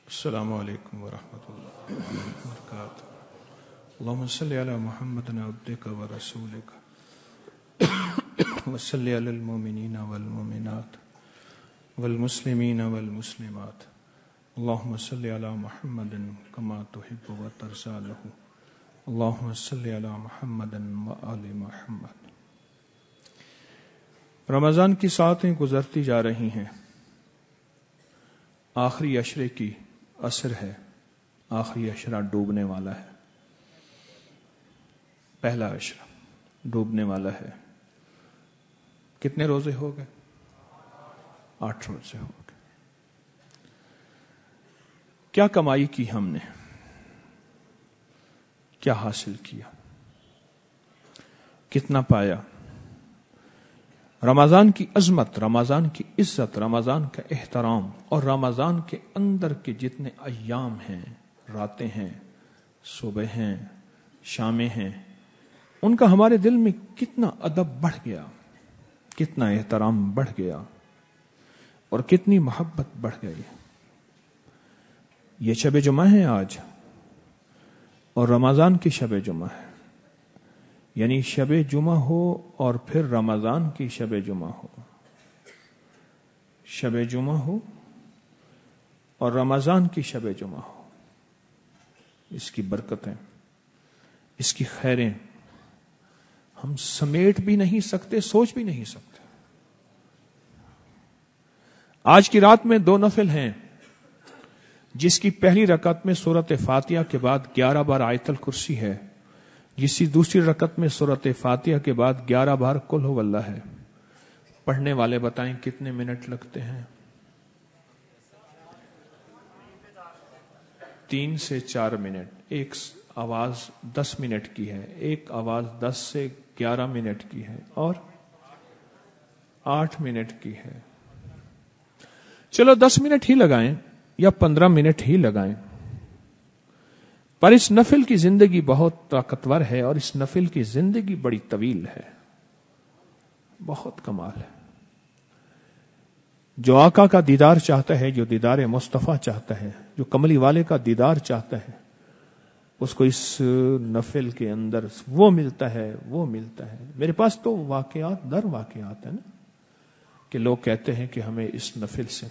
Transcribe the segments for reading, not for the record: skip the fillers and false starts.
السلام علیکم ورحمۃ اللہ وبرکاتہ. اللہم صلی علی محمد عبدک ورسولک وصلی علی المؤمنین والمؤمنات والمسلمین والمسلمات. اللہم صلی علی محمد کما تحب وترضی له. اللہم صلی علی محمد وآل محمد. رمضان کی ساعتیں گزرتی جا رہی ہیں. آخری عشرے کی عصر ہے. آخری عشرہ ڈوبنے والا ہے. پہلا عشرہ ڈوبنے والا ہے. کتنے روزے ہو گئے؟ 8 روزے ہو گئے. کیا کمائی کی ہم نے؟ کیا حاصل کیا؟ کتنا پایا؟ رمضان کی عظمت، رمضان کی عزت، رمضان کا احترام اور رمضان کے اندر کے جتنے ایام ہیں، راتیں ہیں، صبح ہیں، شامیں ہیں، ان کا ہمارے دل میں کتنا ادب بڑھ گیا، کتنا احترام بڑھ گیا اور کتنی محبت بڑھ گئی. یہ شب جمعہ ہے آج، اور رمضان کی شب جمعہ ہے. یعنی شب جمعہ ہو اور پھر رمضان کی شب جمعہ ہو. شب جمعہ ہو اور رمضان کی شب جمعہ ہو. اس کی برکتیں، اس کی خیریں ہم سمیٹ بھی نہیں سکتے، سوچ بھی نہیں سکتے. آج کی رات میں 2 نفل ہیں، جس کی پہلی رکعت میں سورۃ فاتحہ کے بعد 11 بار آیت الکرسی ہے، جس کی دوسری رکعت میں سورۃ فاتحہ کے بعد 11 بار قل ہو اللہ ہے. پڑھنے والے بتائیں کتنے منٹ لگتے ہیں؟ 3 سے 4 منٹ. ایک آواز 10 منٹ کی ہے، ایک آواز 10 سے 11 منٹ کی ہے اور 8 منٹ کی ہے. چلو 10 منٹ ہی لگائیں یا 15 منٹ ہی لگائیں، پر اس نفل کی زندگی بہت طاقتور ہے اور اس نفل کی زندگی بڑی طویل ہے. بہت کمال ہے. جو آقا کا دیدار چاہتا ہے، جو دیدار مصطفیٰ چاہتا ہے، جو کملی والے کا دیدار چاہتا ہے، اس کو اس نفل کے اندر وہ ملتا ہے، وہ ملتا ہے. میرے پاس تو واقعات در واقعات ہیں نا، کہ لوگ کہتے ہیں کہ ہمیں اس نفل سے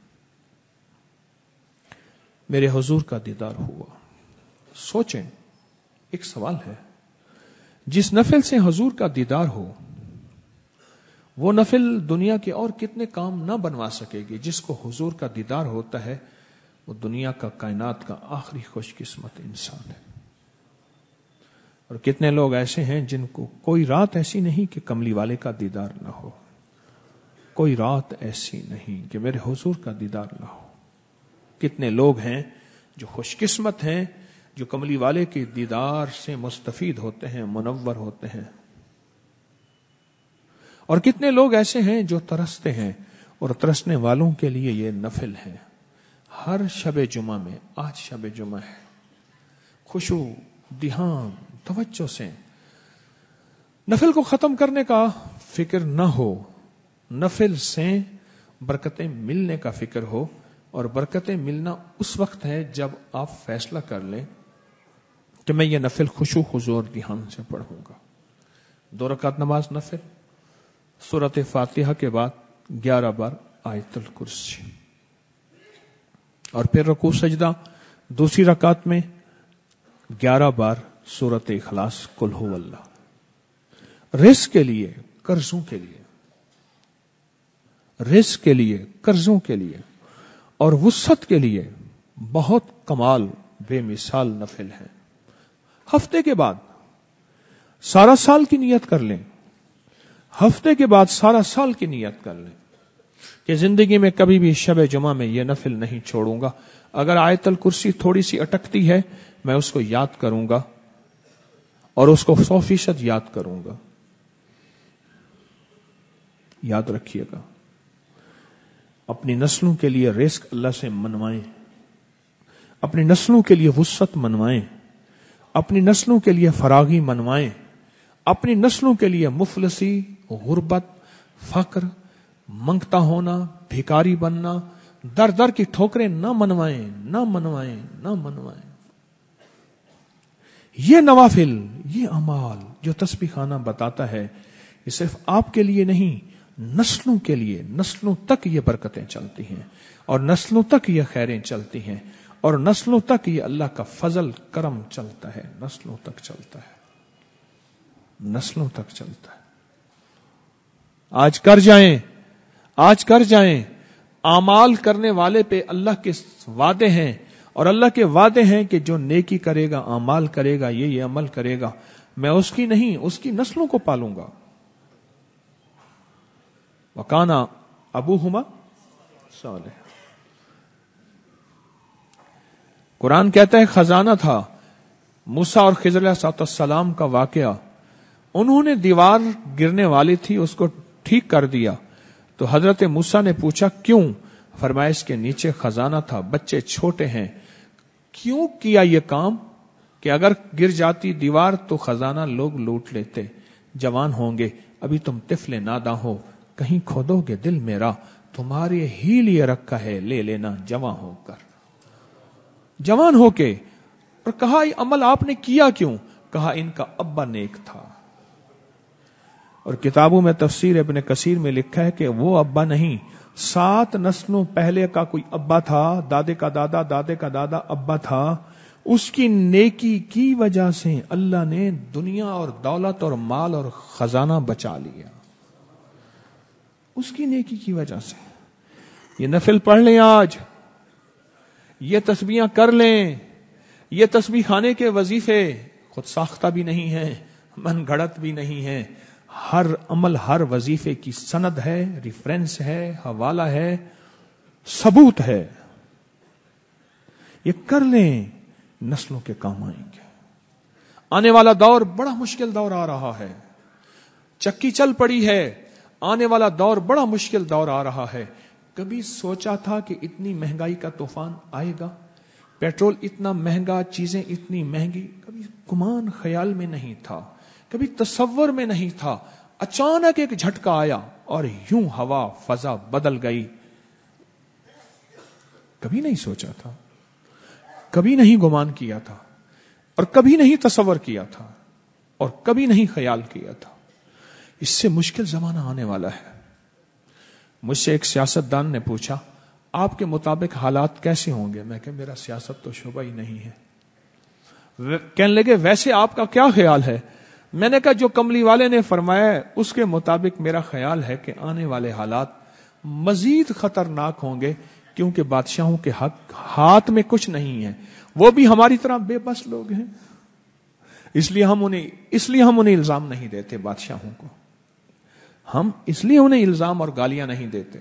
میرے حضور کا دیدار ہوا. سوچیں، ایک سوال ہے، جس نفل سے حضور کا دیدار ہو، وہ نفل دنیا کے اور کتنے کام نہ بنوا سکے گی. جس کو حضور کا دیدار ہوتا ہے وہ دنیا کا، کائنات کا آخری خوش قسمت انسان ہے. اور کتنے لوگ ایسے ہیں جن کو کوئی رات ایسی نہیں کہ کملی والے کا دیدار نہ ہو. کوئی رات ایسی نہیں کہ میرے حضور کا دیدار نہ ہو. کتنے لوگ ہیں جو خوش قسمت ہیں، جو کملی والے کے دیدار سے مستفید ہوتے ہیں، منور ہوتے ہیں. اور کتنے لوگ ایسے ہیں جو ترستے ہیں، اور ترسنے والوں کے لیے یہ نفل ہے. ہر شب جمعہ میں، آج شب جمعہ ہے، خشوع، دھیان، توجہ سے نفل کو ختم کرنے کا فکر نہ ہو. نفل سے برکتیں ملنے کا فکر ہو، اور برکتیں ملنا اس وقت ہے جب آپ فیصلہ کر لیں کہ میں یہ نفل خشوع حضور دھیان سے پڑھوں گا. 2 رکعت نماز نفل، سورۃ فاتحہ کے بعد 11 بار آیت الکرسی، اور پھر رکوع سجدہ. دوسری رکعت میں 11 بار سورۃ اخلاص، قل ہو اللہ. رزق کے لیے، قرضوں کے لیے، رزق کے لیے، قرضوں کے لیے اور وسعت کے لیے بہت کمال، بے مثال نفل ہے. ہفتے کے بعد سارا سال کی نیت کر لیں. ہفتے کے بعد سارا سال کی نیت کر لیں کہ زندگی میں کبھی بھی شب جمعہ میں یہ نفل نہیں چھوڑوں گا. اگر آیت الکرسی تھوڑی سی اٹکتی ہے، میں اس کو یاد کروں گا اور اس کو 100% یاد کروں گا. یاد رکھیے گا، اپنی نسلوں کے لیے رزق اللہ سے منوائیں، اپنی نسلوں کے لیے وسعت منوائیں، اپنی نسلوں کے لیے فراغی منوائیں، اپنی نسلوں کے لیے مفلسی، غربت، فقر، منگتا ہونا، بھیکاری بننا، दर दर की ठोकरें न मनवाएं, न मनवाएं, न मनवाएं। ये नवाफिल, ये अमाल जो तस्बीह खाना बताता है, ये सिर्फ आपके लिए नहीं, नस्लों के लिए, नस्लों तक ये बरकतें चलती हैं और नस्लों तक ये खैरें चलती हैं और नस्लों तक ये अल्लाह का फजल करम चलता है, नस्लों तक चलता है, नस्लों तक चलता है। आज कर जाएं, आज कर जाएं। आमाल करने वाले पे अल्लाह के वादे हैं और अल्लाह के वादे हैं कि जो नेकी करेगा, आमाल करेगा, ये अमल करेगा, मैं उसकी नहीं, उसकी नस्लों को पालूंगा। वकाना अबूहुमा सालेह। कुरान कहता है खजाना था मूसा और खिज़र अलैहिस्सलाम का वाकया। उन्होंने दीवार गिरने वाली थी, उसको ठीक कर दिया। तो हजरत मूसा ने पूछा क्यों? फरमाया इसके नीचे खजाना था, बच्चे छोटे हैं। क्यों किया ये काम? कि अगर गिर जाती दीवार तो खजाना लोग लूट लेते, जवान होंगे, अभी तुम तिफले नादा हो, कहीं खोदोगे दिल मेरा, तुम्हारे ही लिए रखा है, ले लेना जवान होकर, जवान होके। और कहा ये अमल आपने किया क्यों? कहा इनका अब्बा नेक था। और किताबों में तफसीर इब्न कसीर में लिखा है कि वो अब्बा नहीं, 7 नस्लों पहले का कोई अब्बा था, दादे का दादा, दादे का दादा अब्बा था। उसकी नेकी की वजह से अल्लाह ने दुनिया और दौलत और माल और खजाना बचा लिया, उसकी नेकी की वजह से। ये नफिल पढ़ लें आज, ये तस्बीहां कर लें। ये तस्बीह खाने के वजीफे खुद साख्ता भी नहीं है, मन घड़त भी नहीं है। हर अमल, हर वजीफे की सनद है, रिफरेंस है, हवाला है, सबूत है। ये कर लें, नस्लों के काम आएंगे। आने वाला दौर बड़ा मुश्किल दौर आ रहा है, चक्की चल पड़ी है। आने वाला दौर बड़ा मुश्किल दौर आ रहा है। कभी सोचा था कि इतनी महंगाई का तूफान आएगा? पेट्रोल इतना महंगा, चीजें इतनी महंगी, कभी गुमान ख्याल में नहीं था, कभी तसव्वुर में नहीं था। अचानक एक झटका आया और यूं हवा फजा बदल गई। कभी नहीं सोचा था, कभी नहीं गुमान किया था, और कभी नहीं तसव्वुर किया था, और कभी नहीं ख्याल किया था। इससे मुश्किल जमाना आने वाला है। मुझसे एक सियासतदान ने पूछा आपके मुताबिक हालात कैसे होंगे? मैं कहा मेरा सियासत तो शोबा ही नहीं है। कहने लगे वैसे आपका क्या ख्याल है? मैंने कहा जो कमली वाले ने फरमाया उसके मुताबिक मेरा ख्याल है कि आने वाले हालात मजीद खतरनाक होंगे, क्योंकि बादशाहों के हाथ में कुछ नहीं है, वो भी हमारी तरह बेबस लोग हैं। इसलिए हम उन्हें इल्जाम नहीं देते बादशाहों को, हम इसलिए उन्हें इल्जाम और गालियां नहीं देते।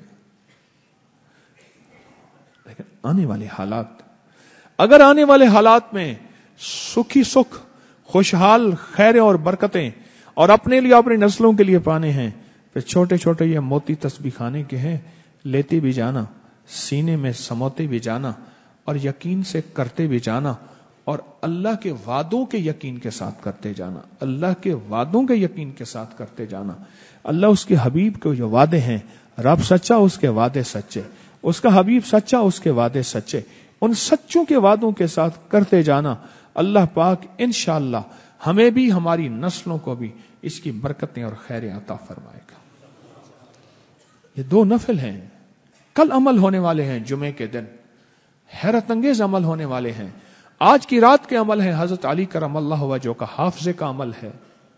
लेकिन आने वाले हालात, अगर आने वाले हालात में सुखी सुख, खुशहाल खैरें और बरकतें और अपने लिए अपनी नस्लों के लिए पाने हैं, फिर छोटे छोटे ये मोती तस्बीह खाने के हैं, लेते भी जाना, सीने में समोते भी जाना और यकीन से करते भी जाना, और अल्लाह के वादों के यकीन के साथ करते जाना, अल्लाह के वादों के यकीन के साथ करते जाना। अल्लाह उसके हबीब के जो वादे हैं, रब सच्चा, उसके वादे सच्चे, उसका हबीब सच्चा, उसके वादे सच्चे, उन सच्चों के वादों के साथ करते जाना। अल्लाह पाक इंशाअल्लाह हमें भी, हमारी नस्लों को भी इसकी बरकतें और खैरें अता फरमाएगा। ये 2 नफिल हैं, कल अमल होने वाले हैं, जुमे के दिन हैरत अंगेज अमल होने वाले हैं। आज की रात के अमल है हजरत अली करमल्लाहु वजहहु का हाफजे का अमल है,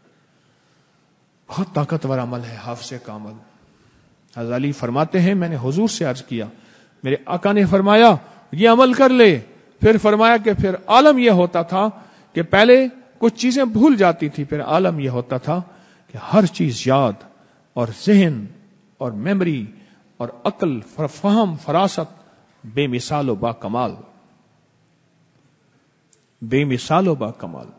बहुत ताकतवर अमल है हाफजे का अमल। हजरत अली फरमाते हैं मैंने हुजूर से अर्ज किया, मेरे आका ने फरमाया ये अमल कर ले। फिर फरमाया कि फिर आलम यह होता था कि पहले कुछ चीजें भूल जाती थी, फिर आलम यह होता था कि हर चीज याद और जहन और मेमोरी और अक्ल, फहम, फरासत बेमिसाल बा कमाल, बेमिसाल बा कमाल।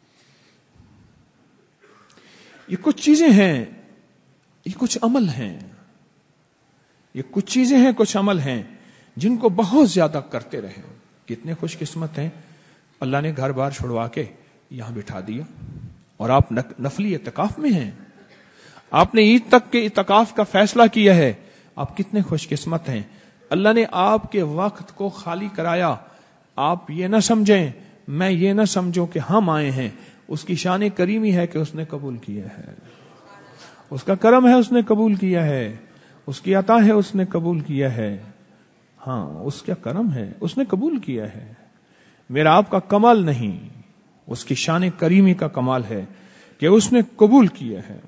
ये कुछ चीजें हैं, ये कुछ अमल हैं, ये कुछ चीजें हैं, कुछ अमल हैं जिनको बहुत ज्यादा करते रहे। कितने खुशकिस्मत हैं, अल्लाह ने घर बार छुड़वा के यहां बिठा दिया और आप नफली इत्तिकाफ में हैं, आपने ईद तक के इत्तिकाफ का फैसला किया है। आप कितने खुशकिस्मत हैं। اللہ نے آپ کے وقت کو خالی کرایا. آپ یہ نہ سمجھیں, میں یہ نہ سمجھوں کہ ہم آئے ہیں. اس کی شان کریمی ہے کہ اس نے قبول کیا ہے, اس کا کرم ہے اس نے قبول کیا ہے, اس کی عطا ہے اس نے قبول کیا ہے. ہاں, اس کا کرم ہے اس نے قبول کیا ہے. میرا آپ کا کمال نہیں, اس کی شان کریمی کا کمال ہے کہ اس نے قبول کیا ہے.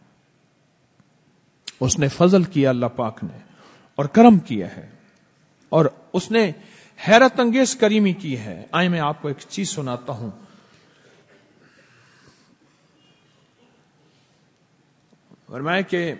اس نے فضل کیا اللہ پاک نے اور کرم کیا ہے, اور اس نے حیرت انگیز کریمی کی ہے. آئے میں آپ کو ایک چیز سناتا ہوں. فرمایا کہ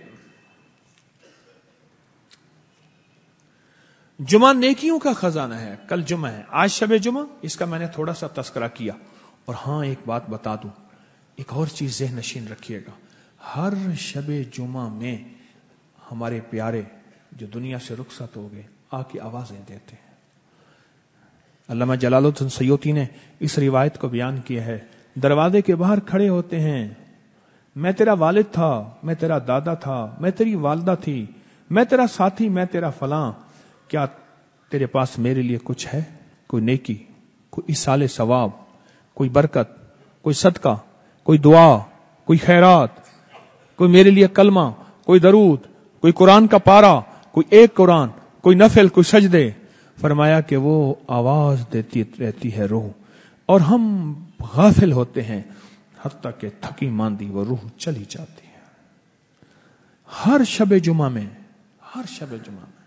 جمعہ نیکیوں کا خزانہ ہے. کل جمعہ ہے, آج شب جمعہ, اس کا میں نے تھوڑا سا تذکرہ کیا. اور ہاں ایک بات بتا دوں, ایک اور چیز ذہن نشین رکھیے گا. ہر شب جمعہ میں ہمارے پیارے جو دنیا سے رخصت ہو گئے آ کے آوازیں دیتے ہیں. علامہ جلال الدین سیوطی نے اس روایت کو بیان کیا ہے. دروازے کے باہر کھڑے ہوتے ہیں, میں تیرا والد تھا, میں تیرا دادا تھا, میں تیری والدہ تھی, میں تیرا ساتھی, میں تیرا فلاں, کیا تیرے پاس میرے لیے کچھ ہے؟ کوئی نیکی, کوئی ایصال ثواب, کوئی برکت, کوئی صدقہ, کوئی دعا, کوئی خیرات, کوئی میرے لیے کلمہ, کوئی درود, کوئی قرآن کا پارا, کوئی ایک قرآن, کوئی نفل, کوئی سجدے. فرمایا کہ وہ آواز دیتی رہتی ہے روح, اور ہم غافل ہوتے ہیں حتیٰ کہ تھکی ماندی وہ روح چلی جاتی ہے. ہر شب جمعہ میں, ہر شب جمعہ میں,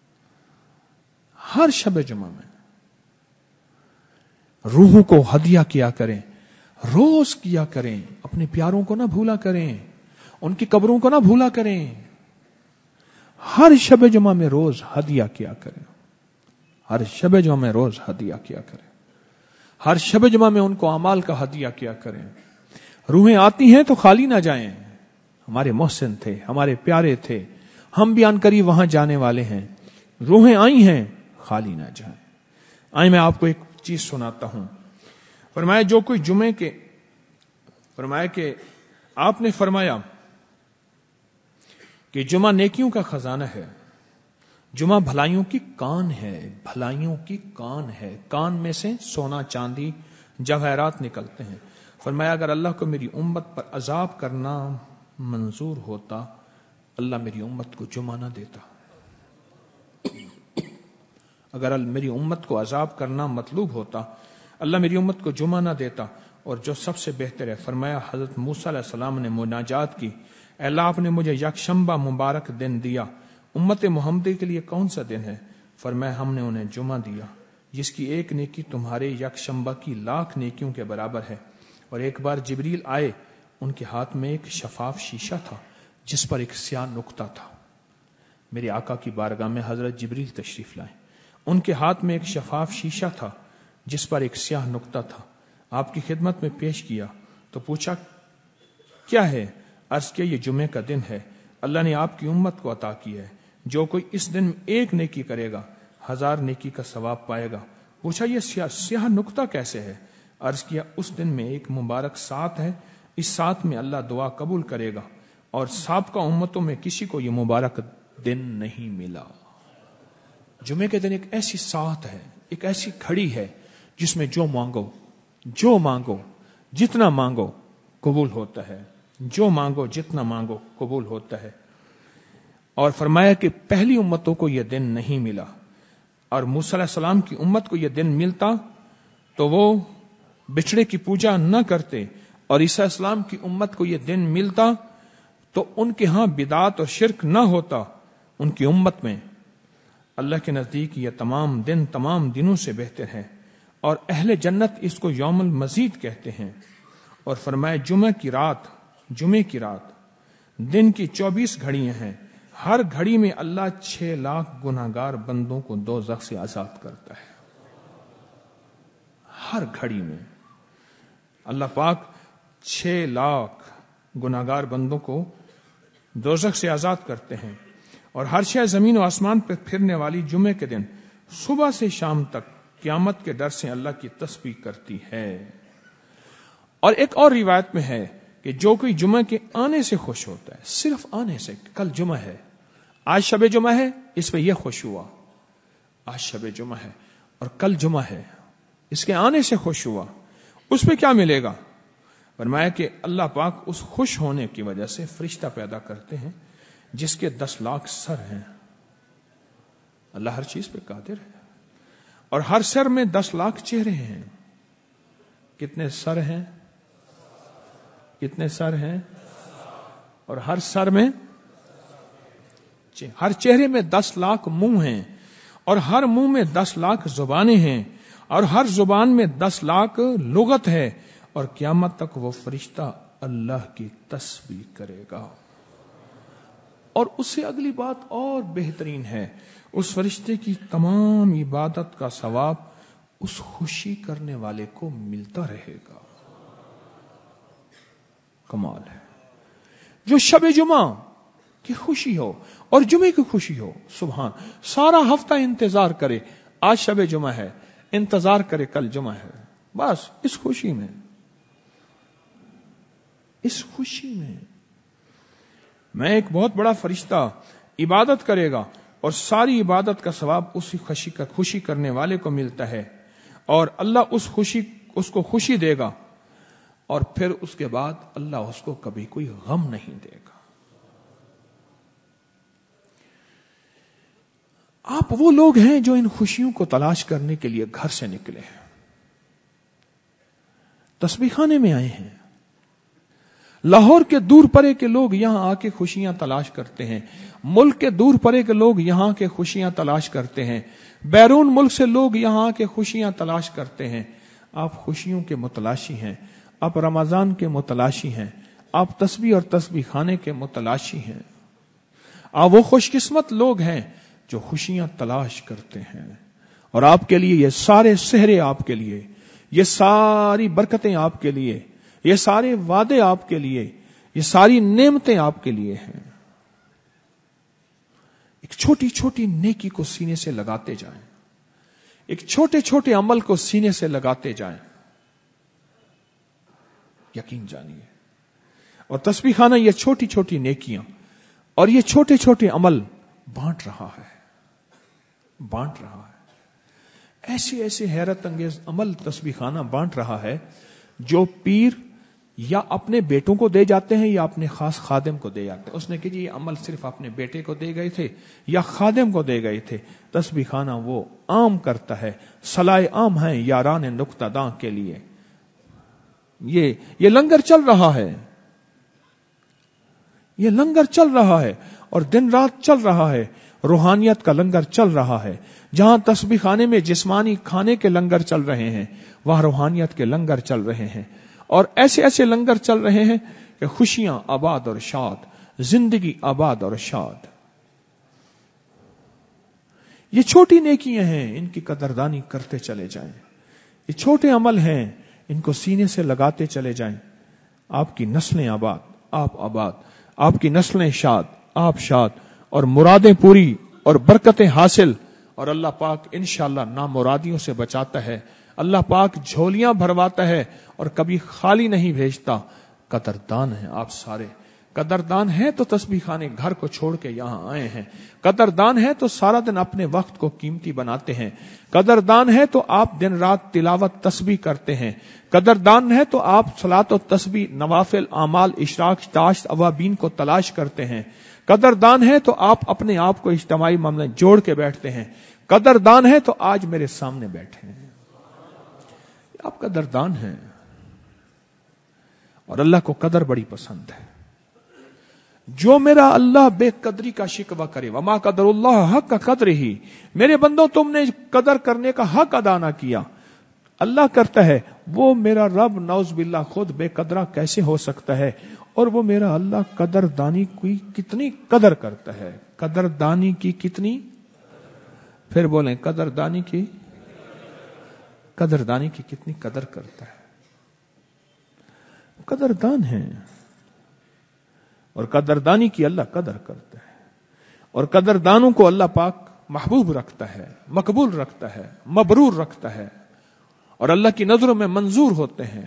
ہر شب جمعہ میں روحوں کو ہدیہ کیا کریں, روز کیا کریں. اپنے پیاروں کو نہ بھولا کریں, ان کی قبروں کو نہ بھولا کریں. ہر شب جمعہ میں روز ہدیہ کیا کریں, ہر شب جمعہ میں روز ہدیہ کیا کریں, ہر شب جمعہ میں ان کو اعمال کا ہدیہ کیا کریں. روحیں آتی ہیں تو خالی نہ جائیں. ہمارے محسن تھے, ہمارے پیارے تھے, ہم بھی ان قریب وہاں جانے والے ہیں. روحیں آئی ہیں, خالی نہ جائیں. آئیں میں آپ کو ایک چیز سناتا ہوں. فرمایا جو کوئی جمعے کے, فرمایا کہ آپ نے فرمایا کہ جمعہ نیکیوں کا خزانہ ہے, جمعہ بھلائیوں کی کان ہے, بھلائیوں کی کان ہے. کان میں سے سونا چاندی جواہرات نکلتے ہیں. فرمایا اگر اللہ کو میری امت پر عذاب کرنا منظور ہوتا, اللہ میری امت کو جمعہ نہ دیتا. اگر میری امت کو عذاب کرنا مطلوب ہوتا, اللہ میری امت کو جمعہ نہ دیتا. اور جو سب سے بہتر ہے, فرمایا حضرت موسیٰ علیہ السلام نے مناجات کی, اے اللہ آپ نے مجھے یکشنبہ مبارک دن دیا, امت محمدی کے لیے کون سا دن ہے؟ فرمایا ہم نے انہیں جمعہ دیا, جس کی ایک نیکی تمہارے یکشنبہ کی 1,00,000 نیکیوں کے برابر ہے. اور ایک بار جبریل آئے, ان کے ہاتھ میں ایک شفاف شیشہ تھا جس پر ایک سیاہ نقطہ تھا. میرے آقا کی بارگاہ میں حضرت جبریل تشریف لائے, ان کے ہاتھ میں ایک شفاف شیشہ تھا جس پر ایک سیاہ نقطہ تھا. آپ کی خدمت میں پیش کیا تو پوچھا کیا ہے؟ عرض کیا یہ جمعے کا دن ہے, اللہ نے آپ کی امت کو عطا کی ہے. جو کوئی اس دن ایک نیکی کرے گا 1000 نیکی کا ثواب پائے گا. پوچھا یہ سیاہ نقطہ کیسے ہے؟ عرض کیا اس دن میں ایک مبارک سات ہے, اس سات میں اللہ دعا قبول کرے گا, اور سابقہ امتوں میں کسی کو یہ مبارک دن نہیں ملا. جمعے کے دن ایک ایسی سات ہے, ایک ایسی گھڑی ہے جس میں جو مانگو جتنا مانگو قبول ہوتا ہے, جو مانگو جتنا مانگو قبول ہوتا ہے. اور فرمایا کہ پہلی امتوں کو یہ دن نہیں ملا, اور موسیٰ علیہ السلام کی امت کو یہ دن ملتا تو وہ بچڑے کی پوجا نہ کرتے, اور عیسیٰ السلام کی امت کو یہ دن ملتا تو ان کے ہاں بدعت اور شرک نہ ہوتا. ان کی امت میں اللہ کے نزدیک یہ تمام دن تمام دنوں سے بہتر ہے, اور اہل جنت اس کو یوم المزید کہتے ہیں. اور فرمایا جمعے کی رات دن کی 24 گھڑیاں ہیں, ہر گھڑی میں اللہ 6 لاکھ گناہگار بندوں کو دوزخ سے آزاد کرتا ہے. ہر گھڑی میں اللہ پاک 6 لاکھ گناہگار بندوں کو دوزخ سے آزاد کرتے ہیں. اور ہر شے زمین و آسمان پر پھرنے والی جمعے کے دن صبح سے شام تک قیامت کے ڈر سے اللہ کی تسبیح کرتی ہے. اور ایک اور روایت میں ہے کہ جو کوئی جمعہ کے آنے سے خوش ہوتا ہے, صرف آنے سے, کل جمعہ ہے, آج شب جمعہ ہے, اس پہ یہ خوش ہوا, آج شب جمعہ ہے اور کل جمعہ ہے، اس کے آنے سے خوش ہوا، اس پہ کیا ملے گا؟ فرمایا کہ اللہ پاک اس خوش ہونے کی وجہ سے فرشتہ پیدا کرتے ہیں جس کے 10 لاکھ سر ہیں۔ اللہ ہر چیز پہ قادر ہے، اور ہر سر میں 10 لاکھ چہرے ہیں۔ کتنے سر ہیں؟ کتنے سر ہیں؟ اور ہر سر میں، ہر چہرے میں 10 لاکھ منہ ہیں، اور ہر منہ میں 10 لاکھ زبانیں ہیں، اور ہر زبان میں 10 لاکھ لغت ہے، اور قیامت تک وہ فرشتہ اللہ کی تسبیح کرے گا۔ اور اس سے اگلی بات اور بہترین ہے، اس فرشتے کی تمام عبادت کا ثواب اس خوشی کرنے والے کو ملتا رہے گا۔ کمال ہے۔ جو شب جمعہ کی خوشی ہو اور جمعے کی خوشی ہو، سبحان، سارا ہفتہ انتظار کرے، آج شب جمعہ ہے، انتظار کرے کل جمعہ ہے، بس اس خوشی میں، اس خوشی میں ایک بہت بڑا فرشتہ عبادت کرے گا اور ساری عبادت کا ثواب اسی خوشی کرنے والے کو ملتا ہے، اور اللہ اس کو خوشی دے گا، اور پھر اس کے بعد اللہ اس کو کبھی کوئی غم نہیں دے گا۔ آپ وہ لوگ ہیں جو ان خوشیوں کو تلاش کرنے کے لیے گھر سے نکلے ہیں، تسبیح خانے میں آئے ہیں۔ لاہور کے دور پرے کے لوگ یہاں آ کے خوشیاں تلاش کرتے ہیں، ملک کے دور پرے کے لوگ یہاں کے خوشیاں تلاش کرتے ہیں، بیرون ملک سے لوگ یہاں کے خوشیاں تلاش کرتے ہیں۔ آپ خوشیوں کے متلاشی ہیں، آپ رمضان کے متلاشی ہیں، آپ تسبیح اور تسبیح خانے کے متلاشی ہیں۔ آپ وہ خوش قسمت لوگ ہیں جو خوشیاں تلاش کرتے ہیں، اور آپ کے لیے یہ سارے سحرے، آپ کے لیے یہ ساری برکتیں، آپ کے لیے یہ سارے وعدے، آپ کے لیے یہ ساری نعمتیں آپ کے لیے ہیں۔ ایک چھوٹی چھوٹی نیکی کو سینے سے لگاتے جائیں، ایک چھوٹے چھوٹے عمل کو سینے سے لگاتے جائیں، یقین جانیے۔ اور تسبیح خانہ یہ چھوٹی چھوٹی نیکیاں اور یہ چھوٹے چھوٹے عمل بانٹ رہا ہے، بانٹ رہا ہے۔ ایسے ایسے حیرت انگیز عمل تسبیح خانہ بانٹ رہا ہے جو پیر یا اپنے بیٹوں کو دے جاتے ہیں یا اپنے خاص خادم کو دے جاتے ہیں۔ اس نے کہ جی یہ عمل صرف اپنے بیٹے کو دے گئے تھے یا خادم کو دے گئے تھے، تسبیح خانہ وہ عام کرتا ہے، صلاح عام ہیں یاران نقطہ داں کے لیے۔ یہ لنگر چل رہا ہے، یہ لنگر چل رہا ہے، اور دن رات چل رہا ہے، روحانیت کا لنگر چل رہا ہے۔ جہاں تسبیح خانے میں جسمانی کھانے کے لنگر چل رہے ہیں، وہاں روحانیت کے لنگر چل رہے ہیں، اور ایسے ایسے لنگر چل رہے ہیں کہ خوشیاں آباد اور شاد، زندگی آباد اور شاد۔ یہ چھوٹی نیکیاں ہیں، ان کی قدردانی کرتے چلے جائیں۔ یہ چھوٹے عمل ہیں، ان کو سینے سے لگاتے چلے جائیں۔ آپ کی نسلیں آباد، آپ آباد، آپ کی نسلیں شاد، آپ شاد، اور مرادیں پوری اور برکتیں حاصل، اور اللہ پاک انشاءاللہ نامرادیوں سے بچاتا ہے۔ اللہ پاک جھولیاں بھرواتا ہے اور کبھی خالی نہیں بھیجتا۔ قدردان ہیں آپ سارے، قدردان ہیں تو تسبیح خانے گھر کو چھوڑ کے یہاں آئے ہیں، قدردان ہے تو سارا دن اپنے وقت کو قیمتی بناتے ہیں، قدردان ہے تو آپ دن رات تلاوت تسبیح کرتے ہیں، قدردان ہے تو آپ صلاۃ و تسبیح، نوافل، اعمال، اشراق، داشت، اوابین کو تلاش کرتے ہیں، قدردان ہے تو آپ اپنے آپ کو اجتماعی معاملے جوڑ کے بیٹھتے ہیں، قدردان ہے تو آج میرے سامنے بیٹھے ہیں۔ آپ قدردان ہیں، اور اللہ کو قدر بڑی پسند ہے۔ جو میرا اللہ بے قدری کا شکوہ کرے، وما قدر اللہ حق قدر ہی، میرے بندوں تم نے قدر کرنے کا حق ادا نہ کیا۔ اللہ کرتا ہے، وہ میرا رب نعوذ باللہ خود بے قدرہ کیسے ہو سکتا ہے؟ اور وہ میرا اللہ قدردانی کی کتنی قدر کرتا ہے، قدردانی کی کتنی، پھر بولیں قدردانی کی کتنی قدر کرتا ہے۔ قدردان ہے، اور قدردانی کی اللہ قدر کرتا ہے، اور قدردانوں کو اللہ پاک محبوب رکھتا ہے، مقبول رکھتا ہے، مبرور رکھتا ہے، اور اللہ کی نظروں میں منظور ہوتے ہیں۔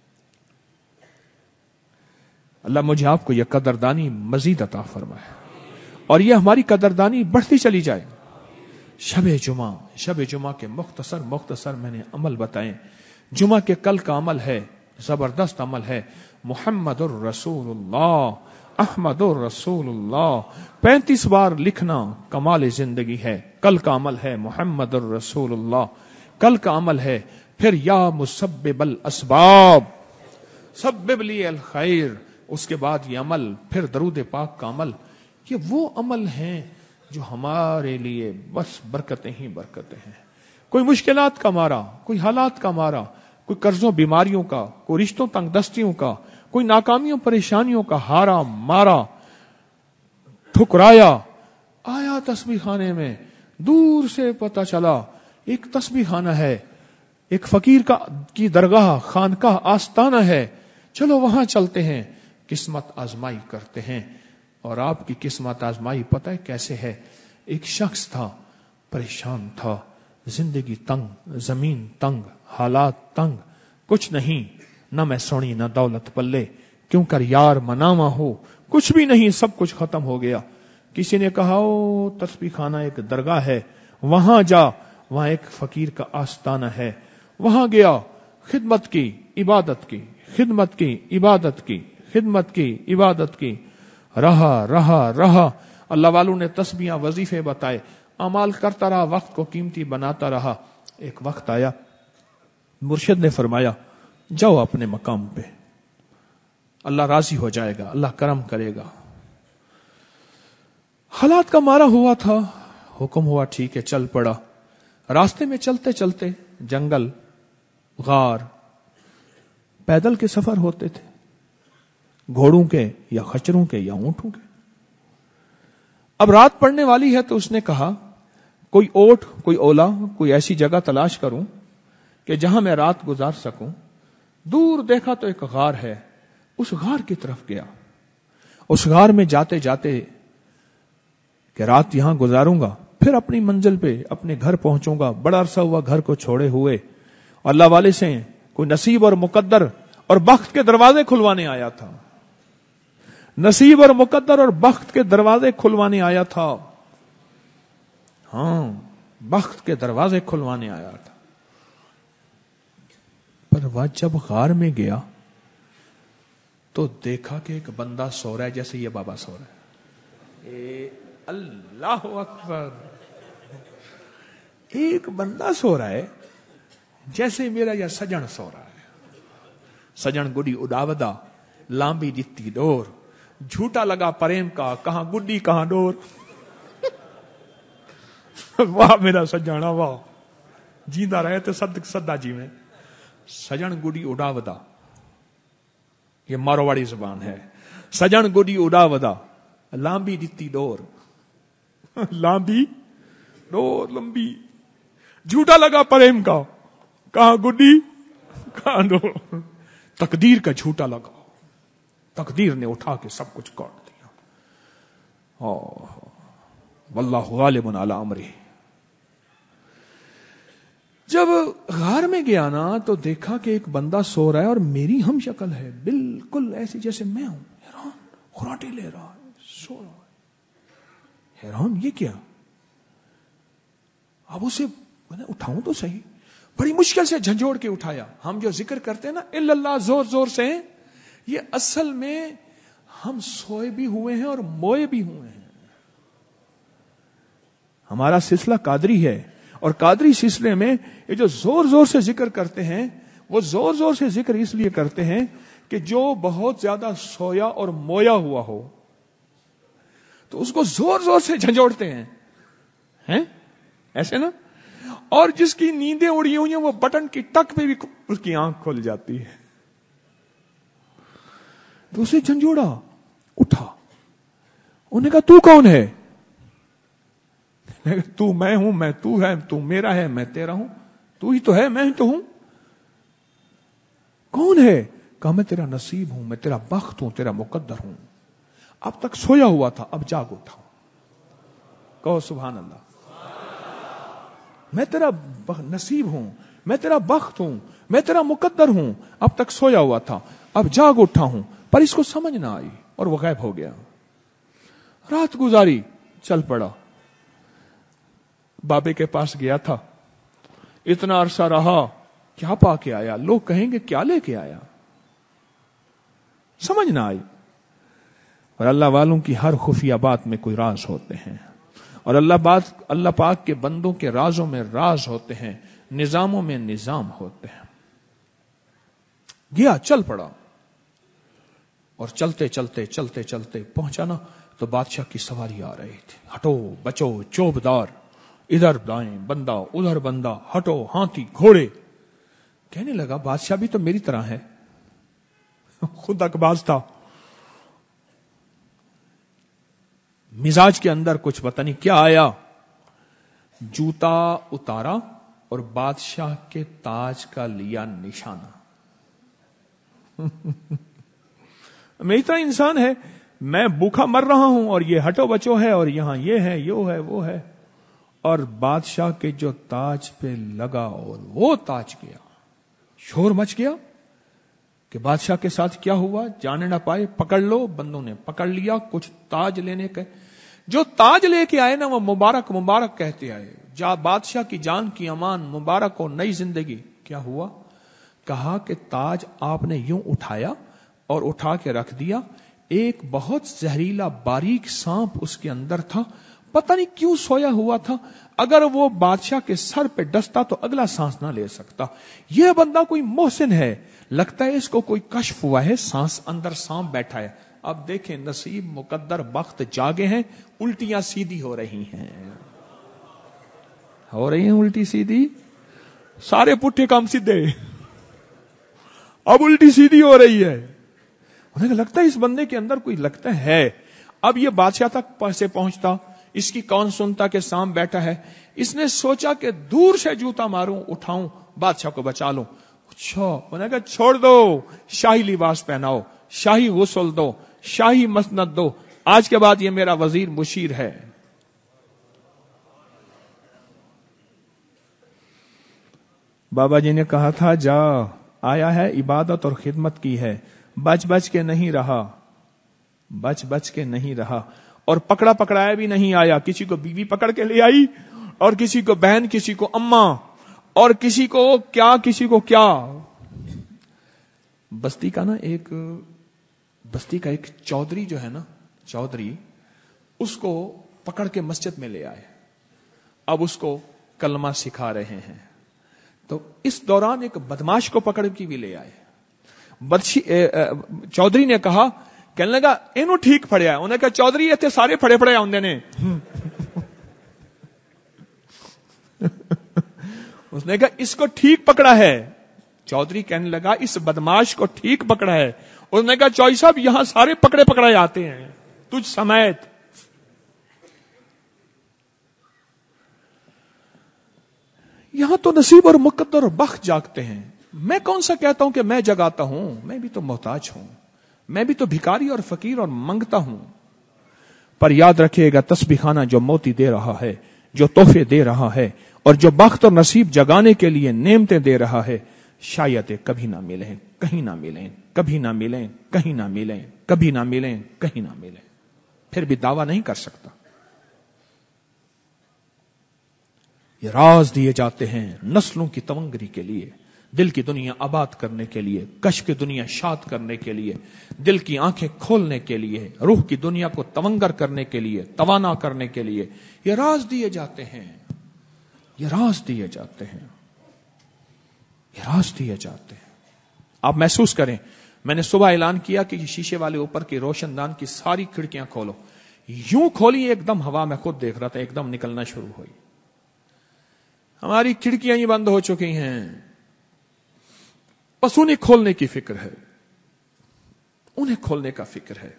اللہ مجھے آپ کو یہ قدردانی مزید عطا فرمائے، اور یہ ہماری قدردانی بڑھتی چلی جائے۔ शब जुमा के मुख्तसर मैंने अमल बताएं। जुमा के कल का अमल है, जबरदस्त अमल है, मुहम्मदुर रसूलुल्लाह, अहमदुर रसूलुल्लाह 35 बार लिखना कमाल जिंदगी है। कल का अमल है मुहम्मदुर रसूलुल्लाह, कल का अमल है। फिर या मुसब्बिबल अस्बाब सब्बिब ली अल खैर, उसके बाद ये अमल, फिर दरूद पाक का अमल। ये वो अमल हैं जो हमारे लिए बस बरकतें ही बरकतें हैं। कोई मुश्किलात का मारा, कोई हालात का मारा, कोई कर्जों बीमारियों का, कोई रिश्तों तंगदस्तियों का, कोई नाकामियों परेशानियों का हारा मारा, ठुकराया, आया तस्बीह खाने में, दूर से पता चला एक तस्बीह खाना है, एक फकीर की दरगाह, खानकाह, आस्ताना है, चलो वहां चलते हैं, किस्मत आजमाई करते हैं। और आपकी किस्मत आजमाई पता है कैसे है? एक शख्स था, परेशान था, जिंदगी तंग, जमीन तंग, हालात तंग, कुछ नहीं, न मैं सोनी न दौलत पल्ले, क्यों कर यार मनावा हो, कुछ भी नहीं, सब कुछ खत्म हो गया। किसी ने कहा ओ तस्बीह खाना एक दरगाह है, वहां जा, वहां एक फकीर का आस्ताना है। वहां गया, खिदमत की, इबादत की, खिदमत की, इबादत की, खिदमत की, इबादत की, रहा। अल्लाह वालों ने तस्बीहां, वजीफे बताए, अमाल करता रहा, वक्त को कीमती बनाता रहा। एक वक्त आया, मुर्शिद ने फरमाया जाओ अपने मकाम पे, अल्लाह राजी हो जाएगा, अल्लाह करम करेगा। हालात का मारा हुआ था, हुक्म हुआ ठीक है, चल पड़ा। रास्ते में चलते चलते जंगल, गार, पैदल के सफर होते थे, घोड़ों के या खच्चरों के या ऊंटों के। अब रात पड़ने वाली है तो उसने कहा कोई ओट, कोई ओला, कोई ऐसी जगह तलाश करूं कि जहां मैं रात गुजार सकूं। दूर देखा तो एक गार है, उस गार की तरफ गया। उस गार में जाते जाते कि रात यहां गुजारूंगा, फिर अपनी मंजिल पे अपने घर पहुंचूंगा। बड़ा अरसा हुआ घर को छोड़े हुए, अल्लाह वाले से कोई नसीब और मुकद्दर और बख्त के दरवाजे खुलवाने आया था। नसीब और मुकद्दर और बख्त के दरवाजे खुलवाने आया था। हां, बख्त के दरवाजे खुलवाने आया था। पर वह जब गार में गया तो देखा कि एक बंदा सो रहा है, जैसे ये बाबा सो रहा है। अल्लाह अकबर, एक बंदा सो रहा है जैसे मेरा यह सजन सो रहा है। सजन गुडी उडावदा, लांबी दित्ती डोर, झूठा लगा प्रेम का, कहां गुड्डी कहां डोर। वाह मेरा सजाना, वाह, जींदा रहे तो सदा जी में। सजन गुडी उडावदा, ये मारवाड़ी जुबान है। सजन गुडी उडावदा, लांबी दित्ती डोर, लांबी डोर लंबी, झूठा लगा प्रेम का, कहां गुड्डी कहां डोर। तकदीर का झूठा लगा, तकदीर ने उठा के सब कुछ काट दिया। वल्लाहु गालिबुन अला अमरी। जब गार में गया ना तो देखा कि एक बंदा सो रहा है और मेरी हम शक्ल है, बिल्कुल ऐसी जैसे मैं हूं। हैरान, खुराटे ले रहा है, सो रहा है। हैरान, ये क्या? अब उसे मैंने उठाऊं तो सही, बड़ी मुश्किल से झंझोड़ के उठाया। हम जो जिक्र करते हैं ना इल्लल्लाह जोर जोर से, ये असल में हम सोए भी हुए हैं और मोए भी हुए हैं। हमारा सिलसिला कादरी है और कादरी सिलसिले में ये जो जोर जोर से जिक्र करते हैं, वो जोर जोर से जिक्र इसलिए करते हैं कि जो बहुत ज्यादा सोया और मोया हुआ हो तो उसको जोर जोर से झंझोड़ते हैं ऐसे ना। और जिसकी नींदें उड़ी हुई हैं वो बटन की टक पे भी उसकी आंख खुल जाती है, तो उसे झंझोड़ा, उठा। उन्होंने कहा तू कौन है? तू मैं हूं, मैं तू है, तू मेरा है, मैं तेरा हूं, तू ही तो है, मैं ही तो हूं। कौन है? कहा मैं तेरा नसीब हूं, मैं तेरा बख्त हूं, तेरा मुकद्दर हूं। अब तक सोया हुआ था, अब जाग उठा। कहो सुभान अल्लाह। मैं तेरा नसीब हूं, मैं तेरा बख्त हूं, मैं तेरा मुकद्दर हूं। अब तक सोया हुआ था, अब जाग उठा हूं। पर इसको समझ ना आई और वो गायब हो गया। रात गुजारी, चल पड़ा। بابے کے پاس گیا تھا, اتنا عرصہ رہا, کیا پا کے آیا؟ لوگ کہیں گے کیا لے کے آیا؟ سمجھ نہ آئی. اور اللہ والوں کی ہر خفیہ بات میں کوئی راز ہوتے ہیں, اور اللہ پاک کے بندوں کے رازوں میں راز ہوتے ہیں, نظاموں میں نظام ہوتے ہیں. گیا, چل پڑا, اور چلتے چلتے چلتے چلتے پہنچا نا تو بادشاہ کی سواری آ رہی تھی. ہٹو بچو, چوبدار, ادھر دائیں بندہ ادھر بندہ, ہٹو ہاتھی گھوڑے. کہنے لگا بادشاہ بھی تو میری طرح ہے, خود اقباز تھا, مزاج کے اندر کچھ پتہ نہیں کیا آیا, جوتا اتارا اور بادشاہ کے تاج کا لیا نشانہ. میری طرح انسان ہے, میں بھوکا مر رہا ہوں اور یہ ہٹو بچو ہے, اور یہاں یہ ہے, یہ ہے, وہ ہے, اور بادشاہ کے جو تاج پہ لگا اور وہ تاج گیا. شور مچ گیا کہ بادشاہ کے ساتھ کیا ہوا, جانے نہ پائے, پکڑ لو. بندوں نے پکڑ لیا. کچھ تاج لینے کے, جو تاج لے کے آئے نا وہ مبارک مبارک کہتے آئے, جا بادشاہ کی جان کی امان, مبارک ہو نئی زندگی. کیا ہوا؟ کہا کہ تاج آپ نے یوں اٹھایا اور اٹھا کے رکھ دیا, ایک بہت زہریلا باریک سانپ اس کے اندر تھا, پتہ نہیں کیوں سویا ہوا تھا, اگر وہ بادشاہ کے سر پہ ڈستا تو اگلا سانس نہ لے سکتا. یہ بندہ کوئی محسن ہے, لگتا ہے اس کو کوئی کشف ہوا ہے, سانس اندر سانپ بیٹھا ہے. اب دیکھیں نصیب مقدر بخت جاگے ہیں, الٹیاں سیدھی ہو رہی ہیں, ہو رہی ہیں الٹی سیدھی, سارے پٹھے کام سیدھے, اب الٹی سیدھی ہو رہی ہے. انہیں لگتا ہے اس بندے کے اندر کوئی لگتا ہے. اب یہ بادشاہ تک سے پہنچتا, اس کی کون سنتا کہ سام بیٹھا ہے. اس نے سوچا کہ دور سے جوتا ماروں, اٹھاؤں, بادشاہ کو بچا لوں. اچھا, انہوں نے کہا چھوڑ دو, شاہی لباس پہناؤ, شاہی غسل دو, شاہی مسند دو, آج کے بعد یہ میرا وزیر مشیر ہے. بابا جی نے کہا تھا جا, آیا ہے عبادت اور خدمت کی ہے, بچ بچ کے نہیں رہا, بچ بچ کے نہیں رہا, اور پکڑا پکڑایا بھی نہیں آیا. کسی کو بیوی پکڑ کے لے آئی, اور کسی کو بہن, کسی کو اماں, اور کسی کو کیا, کسی کو کیا. بستی کا ایک چودھری جو ہے نا, چودھری, اس کو پکڑ کے مسجد میں لے آئے. اب اس کو کلمہ سکھا رہے ہیں. تو اس دوران ایک بدماش کو پکڑ کے بھی لے آئے. چودھری نے کہا, کہنے لگا اینو ٹھیک پڑیا. انہوں نے کہا چودھری اتنے سارے پڑے پڑے آندے نے. اس نے کہا اس کو ٹھیک پکڑا ہے. چودھری کہنے لگا اس بدماش کو ٹھیک پکڑا ہے. اس نے کہا چوئی صاحب یہاں سارے پکڑے پکڑائے آتے ہیں, تجھ سمیت. یہاں تو نصیب اور مقدر اور بخت جاگتے ہیں. میں کون سا کہتا ہوں کہ میں جگاتا ہوں, میں بھی تو محتاج ہوں, میں بھی تو بھکاری اور فقیر اور منگتا ہوں. پر یاد رکھیے گا تسبیح خانہ جو موتی دے رہا ہے, جو تحفے دے رہا ہے, اور جو بخت اور نصیب جگانے کے لیے نعمتیں دے رہا ہے, شاید کبھی نہ ملیں, کہیں نہ ملیں, کبھی نہ ملیں, کہیں نہ ملیں, کبھی نہ ملیں, کہیں نہ ملیں. پھر بھی دعویٰ نہیں کر سکتا. یہ راز دیے جاتے ہیں نسلوں کی تونگری کے لیے, دل کی دنیا آباد کرنے کے لیے, کشف کی دنیا شاد کرنے کے لیے, دل کی آنکھیں کھولنے کے لیے, روح کی دنیا کو تونگر کرنے کے لیے, توانا کرنے کے لیے. یہ راز دیے جاتے ہیں, یہ راز دیے جاتے ہیں, یہ راز دیے جاتے ہیں. آپ محسوس کریں, میں نے صبح اعلان کیا کہ شیشے والے اوپر کی روشن دان کی ساری کھڑکیاں کھولو. یوں کھولی, ایک دم ہوا میں خود دیکھ رہا تھا, ایک دم نکلنا شروع ہوئی. ہماری کھڑکیاں ہی بند ہو چکی ہیں, بس انہیں کھولنے کی فکر ہے, انہیں کھولنے کا فکر ہے.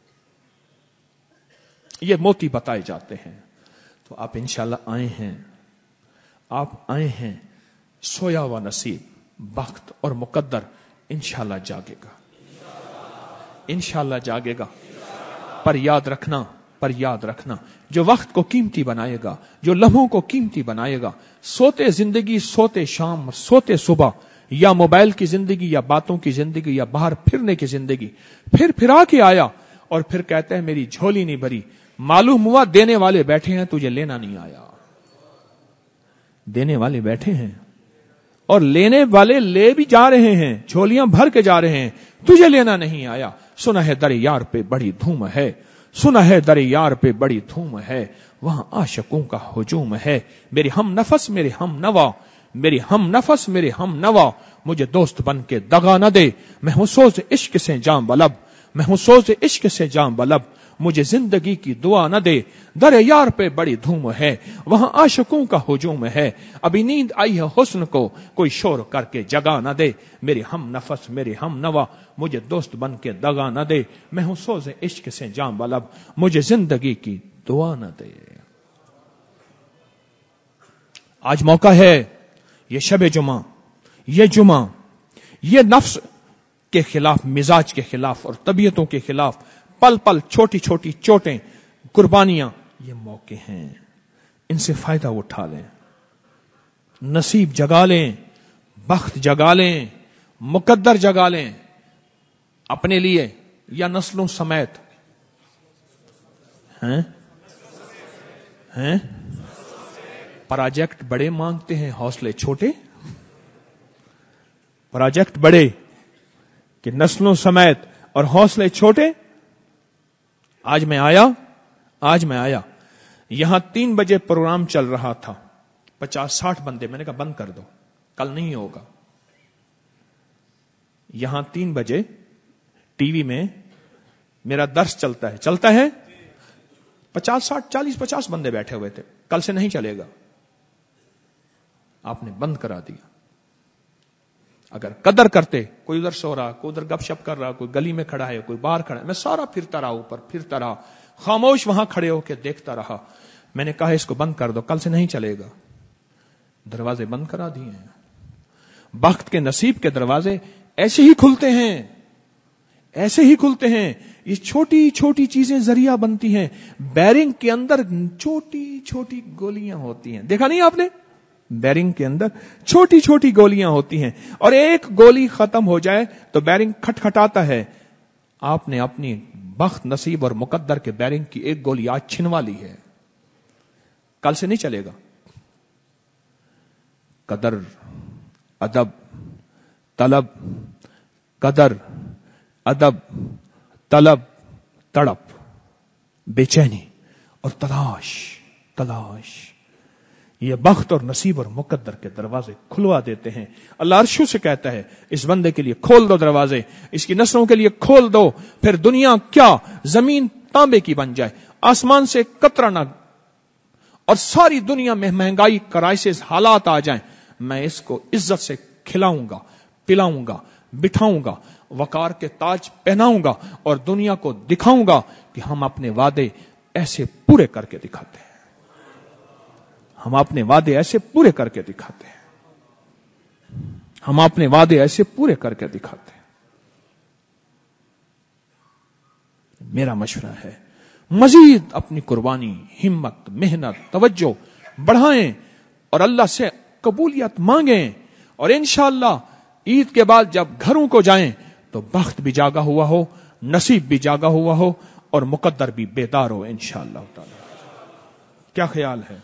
یہ موتی بتائے جاتے ہیں. تو آپ انشاءاللہ آئے ہیں, آپ آئے ہیں, سویا ہوا نصیب, بخت اور مقدر انشاءاللہ جاگے گا, انشاءاللہ جاگے گا. پر یاد رکھنا, پر یاد رکھنا, جو وقت کو قیمتی بنائے گا, جو لمحوں کو قیمتی بنائے گا, سوتے زندگی, سوتے شام, سوتے صبح, یا موبائل کی زندگی, یا باتوں کی زندگی, یا باہر پھرنے کی زندگی, پھر پھرا کے آیا اور پھر کہتے ہیں میری جھولی نہیں بھری. معلوم ہوا دینے والے بیٹھے ہیں, تجھے لینا نہیں آیا. دینے والے بیٹھے ہیں اور لینے والے لے بھی جا رہے ہیں, جھولیاں بھر کے جا رہے ہیں. تجھے لینا نہیں آیا. سنا ہے در یار پہ بڑی دھوم ہے, سنا ہے در یار پہ بڑی دھوم ہے, وہاں عاشقوں کا ہجوم ہے. میری ہم نفس میرے ہم نوا, میری ہم نفس میرے ہم نوا, مجھے دوست بن کے دغا نہ دے. میں ہوں سوز عشق سے جام بلب, میں ہوں سوز عشق سے جام بلب, مجھے زندگی کی دعا نہ دے. در یار پہ بڑی دھوم ہے, وہاں عاشقوں کا ہجوم ہے. ابھی نیند آئی ہے حسن کو, کوئی شور کر کے جگا نہ دے. میری ہم نفس میرے ہم نوا, مجھے دوست بن کے دغا نہ دے. میں ہوں سوز عشق سے جام بلب, مجھے زندگی کی دعا نہ دے. آج موقع ہے, یہ شب جمعہ, یہ جمعہ, یہ نفس کے خلاف, مزاج کے خلاف اور طبیعتوں کے خلاف پل پل چھوٹی چھوٹی چوٹیں, قربانیاں, یہ موقع ہیں, ان سے فائدہ اٹھا لیں. نصیب جگا لیں, بخت جگا لیں, مقدر جگا لیں, اپنے لیے یا نسلوں سمیت. ہیں پروجیکٹ بڑے مانگتے ہیں, حوصلے چھوٹے. پروجیکٹ بڑے کہ نسلوں سمیت اور حوصلے چھوٹے. آج میں آیا یہاں 3 بجے پروگرام چل رہا تھا, 50-60 بندے. میں نے کہا بند کر دو, کل نہیں ہوگا. یہاں 3 بجے ٹی وی میں میرا درس چلتا ہے 50-60-40-50 بندے بیٹھے ہوئے تھے. کل سے نہیں چلے گا. آپ نے بند کرا دیا. اگر قدر کرتے, کوئی ادھر سو رہا, کوئی ادھر گپ شپ کر رہا, کوئی گلی میں کھڑا ہے, کوئی باہر کھڑا ہے, میں سارا پھرتا رہا, اوپر پھرتا رہا, خاموش وہاں کھڑے ہو کے دیکھتا رہا. میں نے کہا اس کو بند کر دو, کل سے نہیں چلے گا. دروازے بند کرا دیے ہیں. بخت کے نصیب کے دروازے ایسے ہی کھلتے ہیں, ایسے ہی کھلتے ہیں. یہ چھوٹی چھوٹی چیزیں ذریعہ بنتی ہیں. بیرنگ کے اندر چھوٹی چھوٹی گولیاں ہوتی ہیں, دیکھا نہیں آپ نے؟ بیرنگ کے اندر چھوٹی چھوٹی گولیاں ہوتی ہیں, اور ایک گولی ختم ہو جائے تو بیرنگ کھٹکھٹاتا ہے. آپ نے اپنی بخت نصیب اور مقدر کے بیرنگ کی ایک گولی آج چھنوا لی ہے, کل سے نہیں چلے گا. قدر, ادب, طلب, قدر, ادب, طلب, تڑپ, بے چینی اور تلاش, یہ بخت اور نصیب اور مقدر کے دروازے کھلوا دیتے ہیں. اللہ عرشوں سے کہتا ہے اس بندے کے لیے کھول دو دروازے, اس کی نسلوں کے لیے کھول دو, پھر دنیا کیا زمین تانبے کی بن جائے, آسمان سے قطرہ نہ, اور ساری دنیا میں مہنگائی, کرائسس, حالات آ جائیں, میں اس کو عزت سے کھلاؤں گا, پلاؤں گا, بٹھاؤں گا, وقار کے تاج پہناؤں گا, اور دنیا کو دکھاؤں گا کہ ہم اپنے وعدے ایسے پورے کر کے دکھاتے ہیں. ہم اپنے وعدے ایسے پورے کر کے دکھاتے ہیں. ہم اپنے وعدے ایسے پورے کر کے دکھاتے ہیں. میرا مشورہ ہے مزید اپنی قربانی, ہمت, محنت, توجہ بڑھائیں اور اللہ سے قبولیت مانگیں, اور انشاءاللہ عید کے بعد جب گھروں کو جائیں تو بخت بھی جاگا ہوا ہو, نصیب بھی جاگا ہوا ہو, اور مقدر بھی بیدار ہو انشاءاللہ تعالی. کیا خیال ہے؟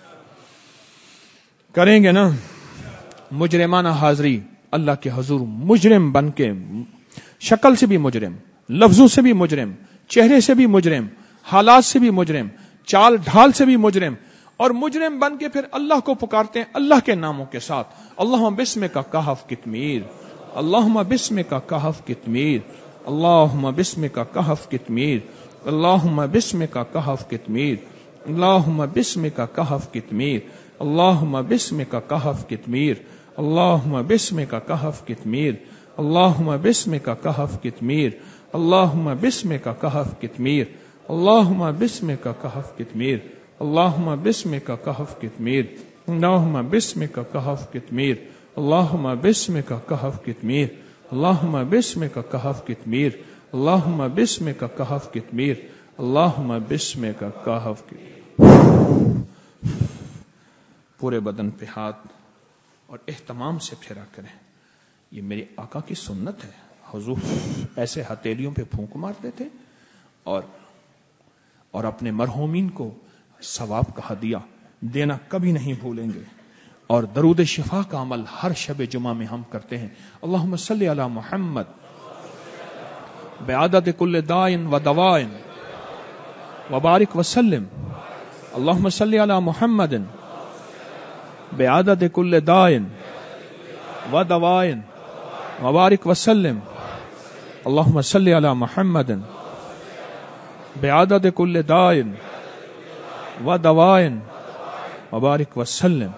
کریں گے نا؟ مجرمانہ حاضری اللہ کے حضور, مجرم بن کے, شکل سے بھی مجرم, لفظوں سے بھی مجرم, چہرے سے بھی مجرم, حالات سے بھی مجرم, چال ڈھال سے بھی مجرم, اور مجرم بن کے پھر اللہ کو پکارتے ہیں اللہ کے ناموں کے ساتھ. اللہم بسمک کہف کتمیر, اللہم بسمک کہف کتمیر, اللہم بسمک کہف کتمیر, اللہم بسمک کہف کتمیر, اللہم بسمک کہف کتمیر, اللہم بسمک کہف کتمیر, اللہم بسمک کہف کتمیر, اللہم بسمک کہف کتمیر, اللہم بسمک کہف کتمیر, اللہم بسمک کہف کتمیر, اللہم بسمک کہف کتمیر, اللہم بسمک کہف کتمیر, اللہم بسمک کہف کتمیر, اللہم بسمک کہف کتمیر, اللہم بسمک کہف کتمیر, اللہم بسمک کہف کتمیر. پورے بدن پہ ہاتھ اور اہتمام سے پھیرا کریں. یہ میرے آقا کی سنت ہے. حضور ایسے ہتھیلیوں پہ پھونک مارتے تھے اور اپنے مرحومین کو ثواب کا ہدیہ دینا کبھی نہیں بھولیں گے. اور درود شفا کا عمل ہر شب جمعہ میں ہم کرتے ہیں. اللہم صلی علی محمد بعدد کل داء و دواء وبارک وسلم. اللہم صلی علی محمد بعدد کل داء و دواء وبارک وسلم. اللہم صلی علی محمد بعدد کل داء و دواء وبارک وسلم.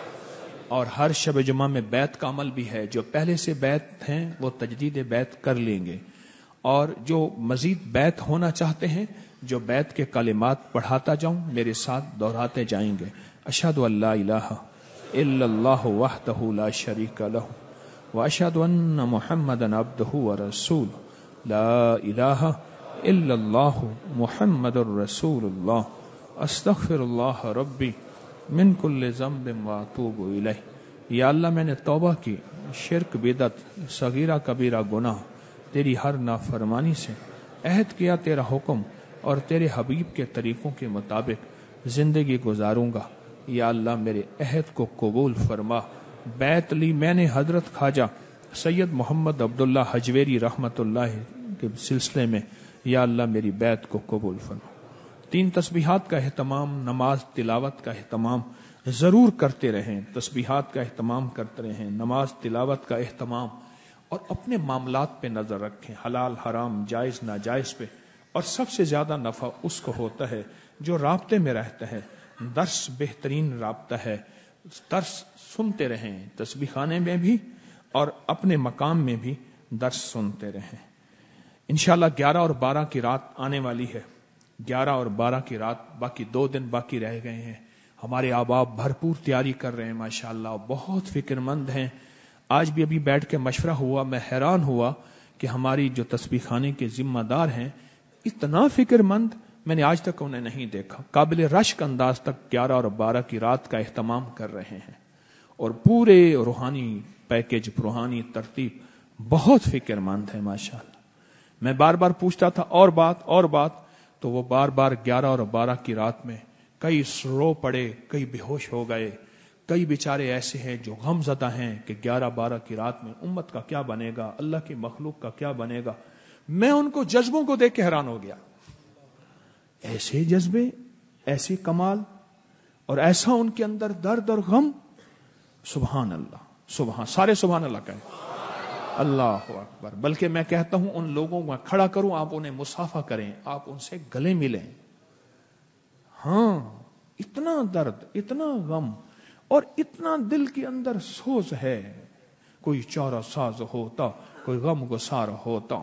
اور ہر شب جمعہ میں بیعت کا عمل بھی ہے. جو پہلے سے بیعت ہیں وہ تجدید بیعت کر لیں گے, اور جو مزید بیعت ہونا چاہتے ہیں جو بیعت کے کلمات پڑھاتا جاؤں میرے ساتھ دہراتے جائیں گے. اشہد ان لا الہ الا اللہ وحدہ لا شریک لہ واشہد ان محمدا عبدہ ورسولہ. لا الہ الا اللہ محمد الرسول اللہ. استغفر اللہ ربی من کل ذنب واتوب الیہ. یا اللہ میں نے توبہ کی شرک بدعت صغیرہ کبیرہ گناہ تیری ہر نافرمانی سے, عہد کیا تیرا حکم اور تیرے حبیب کے طریقوں کے مطابق زندگی گزاروں گا. یا اللہ میرے عہد کو قبول فرما. بیعت لی میں نے حضرت خواجہ سید محمد عبداللہ حجویری رحمت اللہ کے سلسلے میں. یا اللہ میری بیعت کو قبول فرما. 3 تسبیحات کا اہتمام, نماز تلاوت کا اہتمام ضرور کرتے رہیں. تسبیحات کا اہتمام کرتے رہیں, نماز تلاوت کا اہتمام, اور اپنے معاملات پہ نظر رکھیں, حلال حرام جائز ناجائز پہ. اور سب سے زیادہ نفع اس کو ہوتا ہے جو رابطے میں رہتا ہے. درس بہترین رابطہ ہے. درس سنتے رہیں, تسبیح خانے میں بھی اور اپنے مقام میں بھی درس سنتے رہیں. انشاءاللہ 11 اور 12 کی رات آنے والی ہے. 11 اور 12 کی رات, باقی 2 دن باقی رہ گئے ہیں. ہمارے آباب بھرپور تیاری کر رہے ہیں ماشاءاللہ, بہت فکر مند ہیں. آج بھی ابھی بیٹھ کے مشورہ ہوا, میں حیران ہوا کہ ہماری جو تسبیح خانے کے ذمہ دار ہیں اتنا فکر مند میں نے آج تک انہیں نہیں دیکھا. قابل رشک انداز تک 11 اور 12 کی رات کا اہتمام کر رہے ہیں, اور پورے روحانی پیکج, روحانی ترتیب, بہت فکر مند ہے ماشاءاللہ. میں بار بار پوچھتا تھا اور بات, تو وہ بار بار 11 اور 12 کی رات میں کئی سرو پڑے, کئی بے ہوش ہو گئے, کئی بیچارے ایسے ہیں جو غم زدہ ہیں کہ 11-12 کی رات میں امت کا کیا بنے گا, اللہ کی مخلوق کا کیا بنے گا. میں ان کو جذبوں کو دیکھ کے حیران ہو گیا. ایسے جذبے, ایسے کمال, اور ایسا ان کے اندر درد اور غم. سبحان اللہ, سارے سبحان اللہ کہیں. اللہ اکبر. بلکہ میں کہتا ہوں ان لوگوں کو کھڑا کروں, آپ انہیں مصافحہ کریں, آپ ان سے گلے ملیں. ہاں, اتنا درد, اتنا غم, اور اتنا دل کے اندر سوز ہے. کوئی چارہ ساز ہوتا, کوئی غم گسار ہوتا.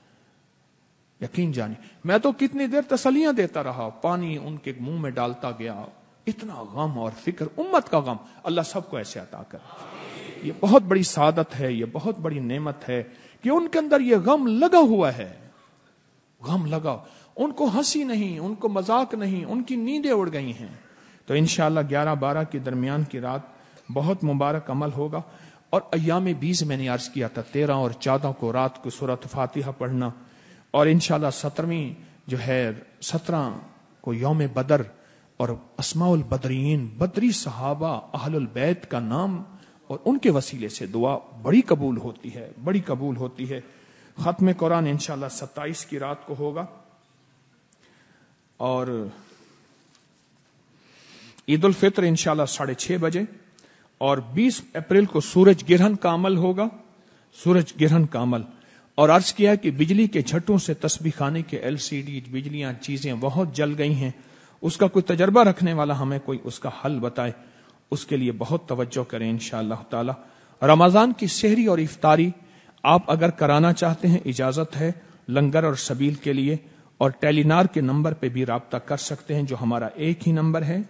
یقین جانی میں تو کتنی دیر تسلیاں دیتا رہا, پانی ان کے منہ میں ڈالتا گیا. اتنا غم اور فکر, امت کا غم. اللہ سب کو ایسے عطا کرے. یہ بہت بڑی سعادت ہے, یہ بہت بڑی نعمت ہے کہ ان کے اندر یہ غم لگا ہوا ہے. غم لگا, ان کو ہنسی نہیں, ان کو مذاق نہیں, ان کی نیندیں اڑ گئی ہیں. تو انشاءاللہ 11-12 کے درمیان کی رات بہت مبارک عمل ہوگا. اور ایام 20 میں نے عرض کیا تھا 13 اور 14 کو رات کو سورۃ فاتحہ پڑھنا, اور انشاءاللہ 17ویں جو ہے 17 کو یوم بدر, اور اسماء البدرین, بدری صحابہ اہل البیت کا نام, اور ان کے وسیلے سے دعا بڑی قبول ہوتی ہے, بڑی قبول ہوتی ہے. ختم قرآن انشاءاللہ 27 کی رات کو ہوگا. اور عید الفطر انشاءاللہ 6:30 بجے, اور 20 اپریل کو سورج گرہن کا عمل ہوگا. سورج گرہن کا عمل. اور عرض کیا کہ بجلی کے جھٹوں سے تسبیح خانے کے LCD بجلیاں چیزیں بہت جل گئی ہیں. اس کا کوئی تجربہ رکھنے والا ہمیں کوئی اس کا حل بتائے, اس کے لیے بہت توجہ کریں انشاءاللہ تعالی. رمضان کی سحری اور افطاری آپ اگر کرانا چاہتے ہیں اجازت ہے, لنگر اور سبیل کے لیے. اور ٹیلی نار کے نمبر پہ بھی رابطہ کر سکتے ہیں جو ہمارا ایک ہی نمبر ہے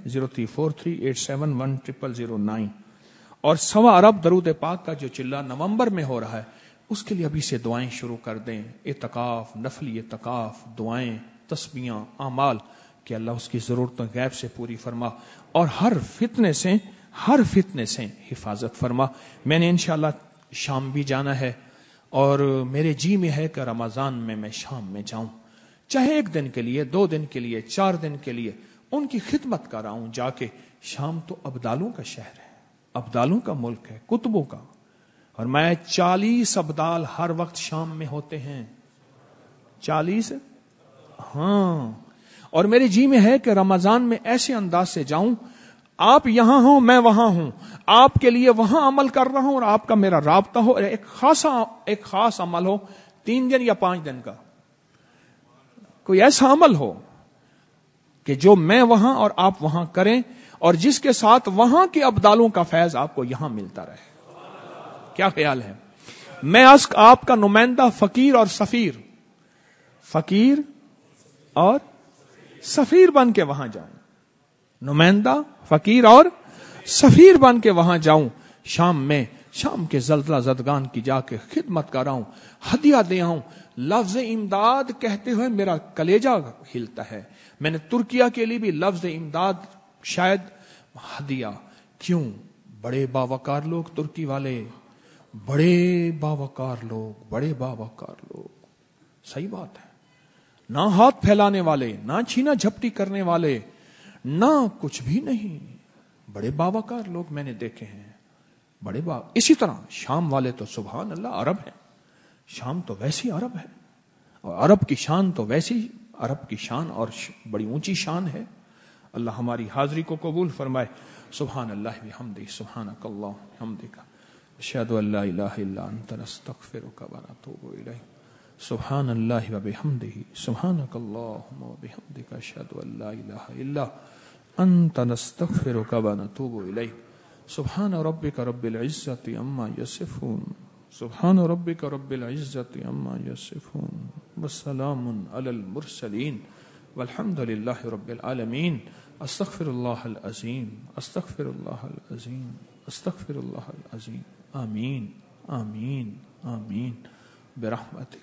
0343871009. اور 1.25 ارب درود پاک کا جو چلہ نومبر میں ہو رہا ہے اس کے لیے ابھی سے دعائیں شروع کر دیں. اعتکاف, نفلی اعتکاف, دعائیں, تسبیحاں, اعمال, کہ اللہ اس کی ضرورتوں غیب سے پوری فرما, اور ہر فتنے سے حفاظت فرما. میں نے انشاءاللہ شام بھی جانا ہے, اور میرے جی میں ہے کہ رمضان میں شام میں جاؤں, چاہے 1 دن کے لیے, 2 دن کے لیے, 4 دن کے لیے, ان کی خدمت کراؤں جا کے. شام تو ابدالوں کا شہر ہے, ابدالوں کا ملک ہے، کتبوں کا. اور میں 40 ابدال ہر وقت شام میں ہوتے ہیں. 40. ہاں. اور میرے جی میں ہے کہ رمضان میں ایسے انداز سے جاؤں، آپ یہاں ہوں میں وہاں ہوں، آپ کے لیے وہاں عمل کر رہا ہوں اور آپ کا میرا رابطہ ہو، ایک خاص عمل ہو 3 دن یا 5 دن کا، کوئی ایسا عمل ہو کہ جو میں وہاں اور آپ وہاں کریں، اور جس کے ساتھ وہاں کے ابدالوں کا فیض آپ کو یہاں ملتا رہے. کیا خیال ہے؟ میں آپ کا نمائندہ فقیر اور سفیر، فقیر اور سفیر بن کے وہاں جاؤں، نمائندہ فقیر اور سفیر بن کے وہاں جاؤں. شام کے زلزلہ زدگان کی جا کے خدمت کراؤں، ہدیہ دے آؤں. لفظ امداد کہتے ہوئے میرا کلیجہ ہلتا ہے. میں نے ترکیہ کے لیے بھی لفظ امداد، شاید ہدیہ. کیوں؟ بڑے باوقار لوگ ترکی والے، بڑے باوقار لوگ. صحیح بات ہے. نہ ہاتھ پھیلانے والے، نہ چھینا جھپٹی کرنے والے، نہ کچھ بھی نہیں. بڑے باوقار لوگ میں نے دیکھے ہیں. اسی طرح شام والے تو سبحان اللہ عرب ہیں. شام تو ویسی عرب ہے، اور عرب کی شان تو ویسی عرب کی شان اور بڑی اونچی شان ہے. اللہ ہماری حاضری کو قبول فرمائے. سبحان اللہ بحمدہ، سبحانک اللہم بحمدک، اشہد ان لا الہ الا انت نستغفرک ونتوب الیک. سبحان اللہ وبحمدہ، سبحانک اللہم وبحمدک، اشہد ان لا الہ الا انت نستغفرک ونتوب الیک. سبحان ربک رب العزت عما یصفون، سبحان ربک رب العزت عما یصفون، والسلام علی المرسلین، والحمد للہ رب العالمین. استغفر اللہ العظیم، استغفر اللہ العظیم، استغفر اللہ العظیم. آمین آمین آمین برحمتک.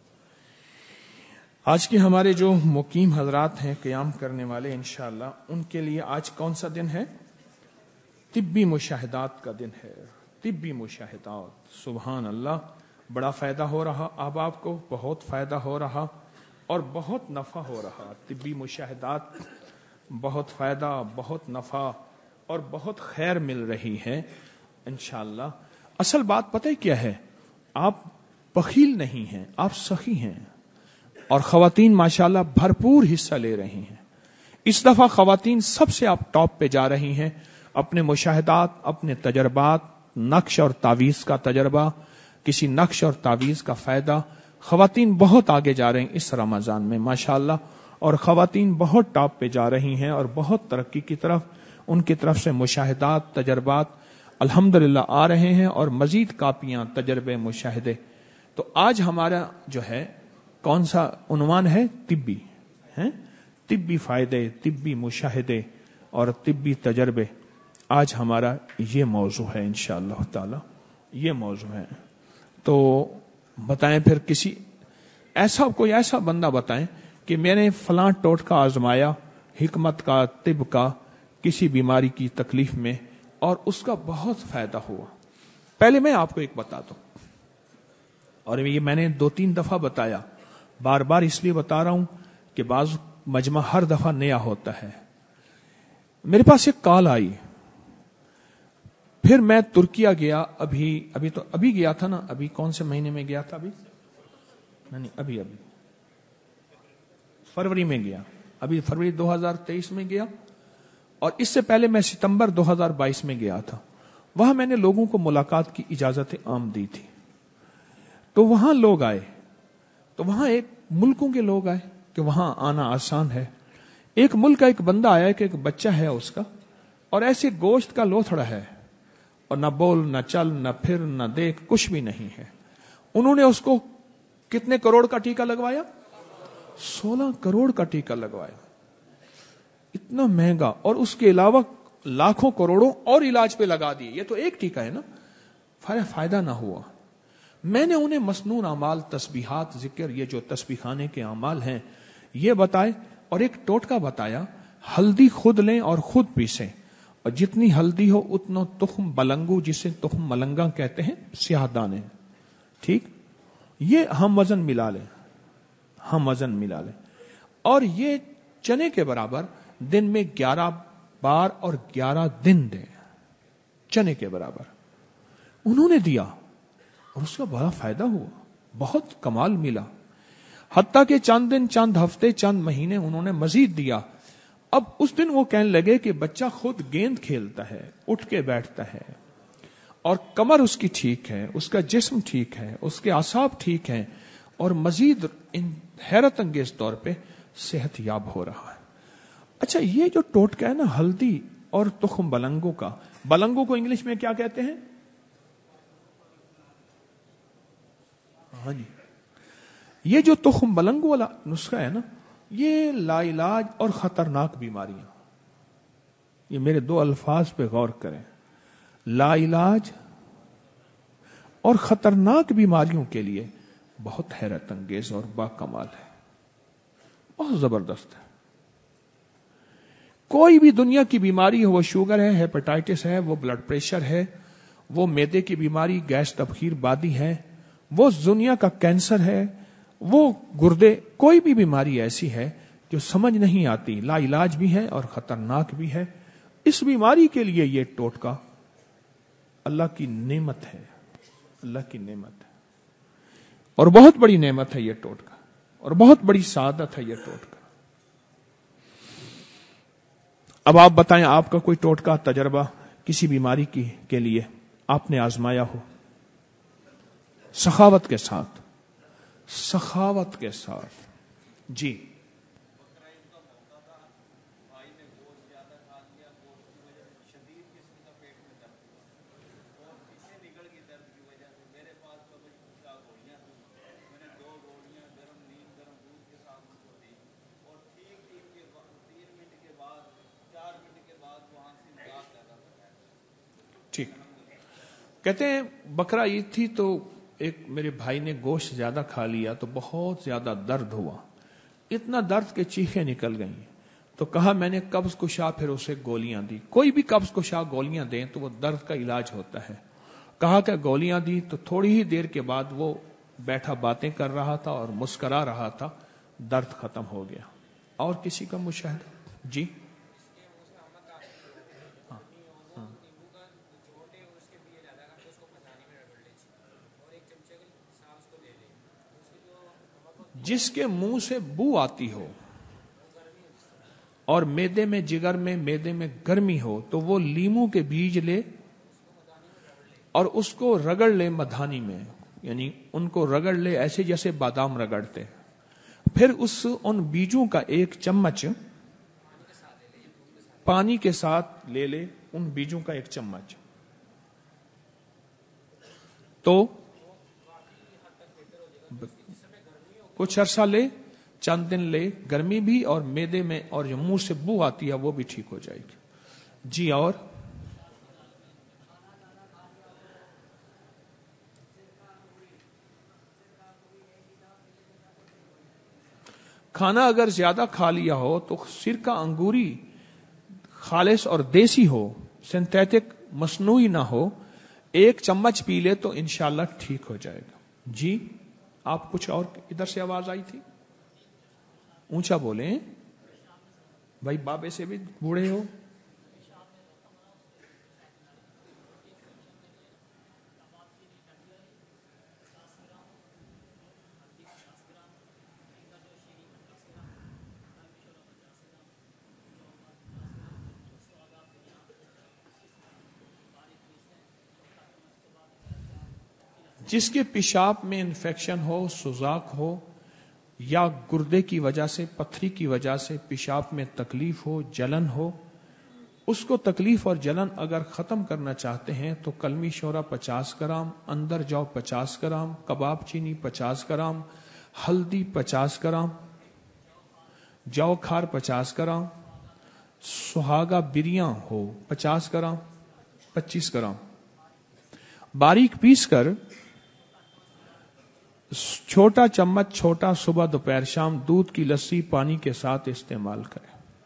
آج کے ہمارے جو مقیم حضرات ہیں، قیام کرنے والے انشاءاللہ، ان کے لیے آج کون سا دن ہے؟ طبی مشاہدات کا دن ہے. طبی مشاہدات، سبحان اللہ. بڑا فائدہ ہو رہا آپ کو، بہت فائدہ ہو رہا اور بہت نفع ہو رہا. طبی مشاہدات، بہت فائدہ، بہت نفع اور بہت خیر مل رہی ہے انشاءاللہ. اصل بات پتہ کیا ہے؟ آپ بخیل نہیں ہیں، آپ سخی ہیں، اور خواتین ماشاءاللہ بھرپور حصہ لے رہی ہیں. اس دفعہ خواتین سب سے آپ ٹاپ پہ جا رہی ہیں. اپنے مشاہدات، اپنے تجربات، نقش اور تعویذ کا تجربہ، کسی نقش اور تعویذ کا فائدہ، خواتین بہت آگے جا رہی ہیں اس رمضان میں ماشاءاللہ. اور خواتین بہت ٹاپ پہ جا رہی ہیں اور بہت ترقی کی طرف ان کی طرف سے مشاہدات، تجربات الحمدللہ آ رہے ہیں، اور مزید کاپیاں، تجربے، مشاہدے. تو آج ہمارا جو ہے کون سا عنوان ہے؟ طبی ہے. طبی فائدے، طبی مشاہدے اور طبی تجربے. آج ہمارا یہ موضوع ہے انشاءاللہ تعالی، یہ موضوع ہے. تو بتائیں پھر کوئی ایسا بندہ بتائیں کہ میں نے فلاں ٹوٹکا آزمایا، حکمت کا، طب کا، کسی بیماری کی تکلیف میں، اور اس کا بہت فائدہ ہوا. پہلے میں آپ کو ایک بتا دوں، اور یہ میں نے 2-3 دفعہ بتایا، بار بار اس لیے بتا رہا ہوں کہ بعض مجمع ہر دفعہ نیا ہوتا ہے. میرے پاس ایک کال آئی، پھر میں ترکیہ گیا. ابھی گیا تھا نا، ابھی کون سے مہینے میں گیا تھا؟ ابھی فروری میں گیا. ابھی فروری 2023 میں گیا، اور اس سے پہلے میں ستمبر 2022 میں گیا تھا. وہاں میں نے لوگوں کو ملاقات کی اجازت عام دی تھی. تو وہاں لوگ آئے، تو وہاں ایک ملکوں کے لوگ آئے کہ وہاں آنا آسان ہے. ایک ملک کا ایک بندہ آیا کہ ایک بچہ ہے اس کا، اور ایسے گوشت کا لوتھڑا ہے، اور نہ بول، نہ چل، نہ پھر، نہ دیکھ، کچھ بھی نہیں ہے. انہوں نے اس کو کتنے کروڑ کا ٹیکہ لگوایا؟ 16 کروڑ کا ٹیکہ لگوایا. اتنا مہنگا، اور اس کے علاوہ لاکھوں کروڑوں اور علاج پہ لگا دیے. یہ تو ایک ٹیکہ ہے نا، فائدہ نہ ہوا. میں نے انہیں مسنون اعمال، تسبیحات، ذکر، یہ جو تسبیح خانے کے اعمال ہیں یہ بتائے، اور ایک ٹوٹکا بتایا: ہلدی خود لیں اور خود پیسیں، اور جتنی ہلدی ہو اتنا تخم بلنگو، جسے تخم ملنگا کہتے ہیں، سیاہ دانے، ٹھیک، یہ ہم وزن ملا لیں، اور یہ چنے کے برابر دن میں 11 بار اور 11 دن دیں. चने के बराबर उन्होंने दिया और उसका बड़ा फायदा हुआ, बहुत कमाल मिला। हत्ता के चंद दिन, चंद हफ्ते, चंद महीने उन्होंने मजीद दिया। अब उस दिन वो कहने लगे कि बच्चा खुद गेंद खेलता है, उठ के बैठता है, और कमर उसकी ठीक है, उसका जिस्म ठीक है, उसके आसाब ठीक हैं, और मजीद इन हैरत अंगेज तौर पे सेहत याब हो रहा है। अच्छा, ये जो टोटका है ना हल्दी और तुखम बलंगों का, बलंगों को इंग्लिश में क्या कहते हैं? हाँ जी, ये जो तुखम बलंगों वाला नुस्खा है ना, ये लाइलाज और खतरनाक बीमारियां, ये मेरे दो अल्फाज पे गौर करें, लाइलाज और खतरनाक बीमारियों के लिए बहुत हैरत अंगेज और बाकमाल है, बहुत जबरदस्त है। कोई भी दुनिया की बीमारी हो, वो शुगर है, हेपेटाइटिस है, वो ब्लड प्रेशर है, वो मैदे की बीमारी, गैस तबखीर बादी है, वो दुनिया का कैंसर है, वो गुर्दे, कोई भी बीमारी ऐसी है जो समझ नहीं आती, लाइलाज भी है और खतरनाक भी है। इस बीमारी के लिए ये टोटका अल्लाह की नेमत है, अल्लाह की नेमत है, और बहुत बड़ी नेमत है ये टोटका, और बहुत बड़ी सादत है ये टोटका। अब आप बताएं, आपका कोई टोटका तजर्बा किसी बीमारी के लिए आपने आजमाया हो? सखावत के साथ, सखावत के साथ। जी, ठीक। कहते हैं बकरा ईद थी तो एक मेरे भाई ने गोश्त ज्यादा खा लिया तो बहुत ज्यादा दर्द हुआ, इतना दर्द के चीखें निकल गई। तो कहा मैंने कब्ज कुशा, फिर उसे गोलियां दी। कोई भी कब्ज कुशा गोलियां दें तो वो दर्द का इलाज होता है। कहा कि गोलियां दी तो थोड़ी ही देर के बाद वो बैठा बातें कर रहा था और मुस्करा रहा था, दर्द खत्म हो गया। और किसी का मुशाहिदा? जी, जिसके मुंह से बू आती हो और मैदे में, जिगर में, मैदे में गर्मी हो, तो वो लीमू के बीज ले और उसको रगड़ ले मधानी में, यानी उनको रगड़ ले ऐसे जैसे बादाम रगड़ते। फिर उन बीजों का एक चम्मच पानी के साथ ले ले, उन बीजों का एक चम्मच, तो कुछ अरसा ले, चंद दिन ले, गर्मी भी और मैदे में और जो मुंह से बू आती है वो भी ठीक हो जाएगी। जी, और खाना अगर ज्यादा खा लिया हो तो सिरका अंगूरी खालिस और देसी हो, सिंथेटिक मसनूई ना हो, एक चम्मच पी ले तो इंशाल्लाह ठीक हो जाएगा। जी, आप कुछ और, इधर से आवाज आई थी, ऊंचा बोले भाई, बाबे से भी बूढ़े हो। जिसके पेशाब में इन्फेक्शन हो, सुजाक हो, या गुर्दे की वजह से, पथरी की वजह से पेशाब में तकलीफ हो, जलन हो, उसको तकलीफ और जलन अगर खत्म करना चाहते हैं तो कलमी शोरा 50 ग्राम, अंदर जाओ 50 ग्राम, कबाब चीनी 50 ग्राम, हल्दी 50 ग्राम, जौ खार 50 ग्राम, सुहागा बिरियां हो 50 ग्राम, 25 ग्राम, बारीक पीस कर छोटा चम्मच, छोटा, सुबह दोपहर शाम दूध की लस्सी पानी के साथ इस्तेमाल करें।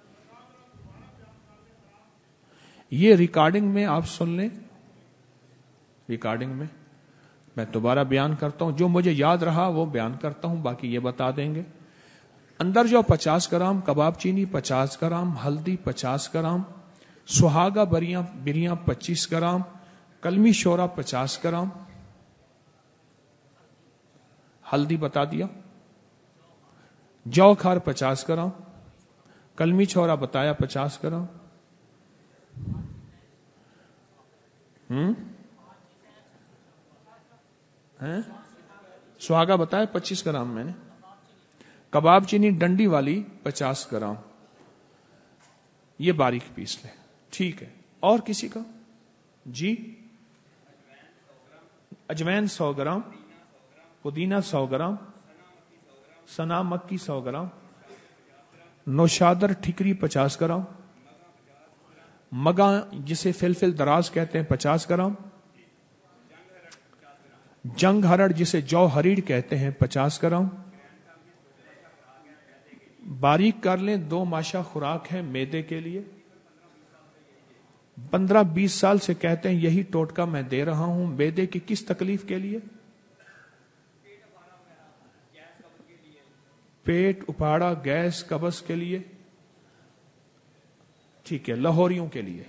ये रिकॉर्डिंग में आप सुन लें, रिकॉर्डिंग में मैं दोबारा बयान करता हूं, जो मुझे याद रहा वो बयान करता हूं, बाकी ये बता देंगे। अंदर जो 50 ग्राम, कबाब चीनी 50 ग्राम, हल्दी 50 ग्राम, सुहागा बिरियां 25 ग्राम, कलमी शोरा 50 ग्राम, हल्दी बता दिया, जौ खार 50 ग्राम, कलमी छोरा बताया 50 ग्राम, सुहागा बताया 25 ग्राम मैंने, कबाब चीनी डंडी वाली 50 ग्राम, ये बारीक पीस ले। ठीक है, और किसी का? जी, अजवैन 100 ग्राम, पुदीना 100 ग्राम, सना मक्की 100 ग्राम, नौशादर ठिकरी 50 ग्राम, मगा जिसे फिलफिल दराज कहते हैं 50 ग्राम, जंग हरड़ जिसे जौ हरीड़ कहते हैं 50 ग्राम, बारीक कर लें 2 माशा खुराक है मैदे के लिए। 15-20 साल से कहते हैं यही टोटका मैं दे रहा हूं मैदे की किस तकलीफ के लिए? पेट उपाड़ा, गैस, कब्ज के लिए। ठीक है, लाहौरियों के लिए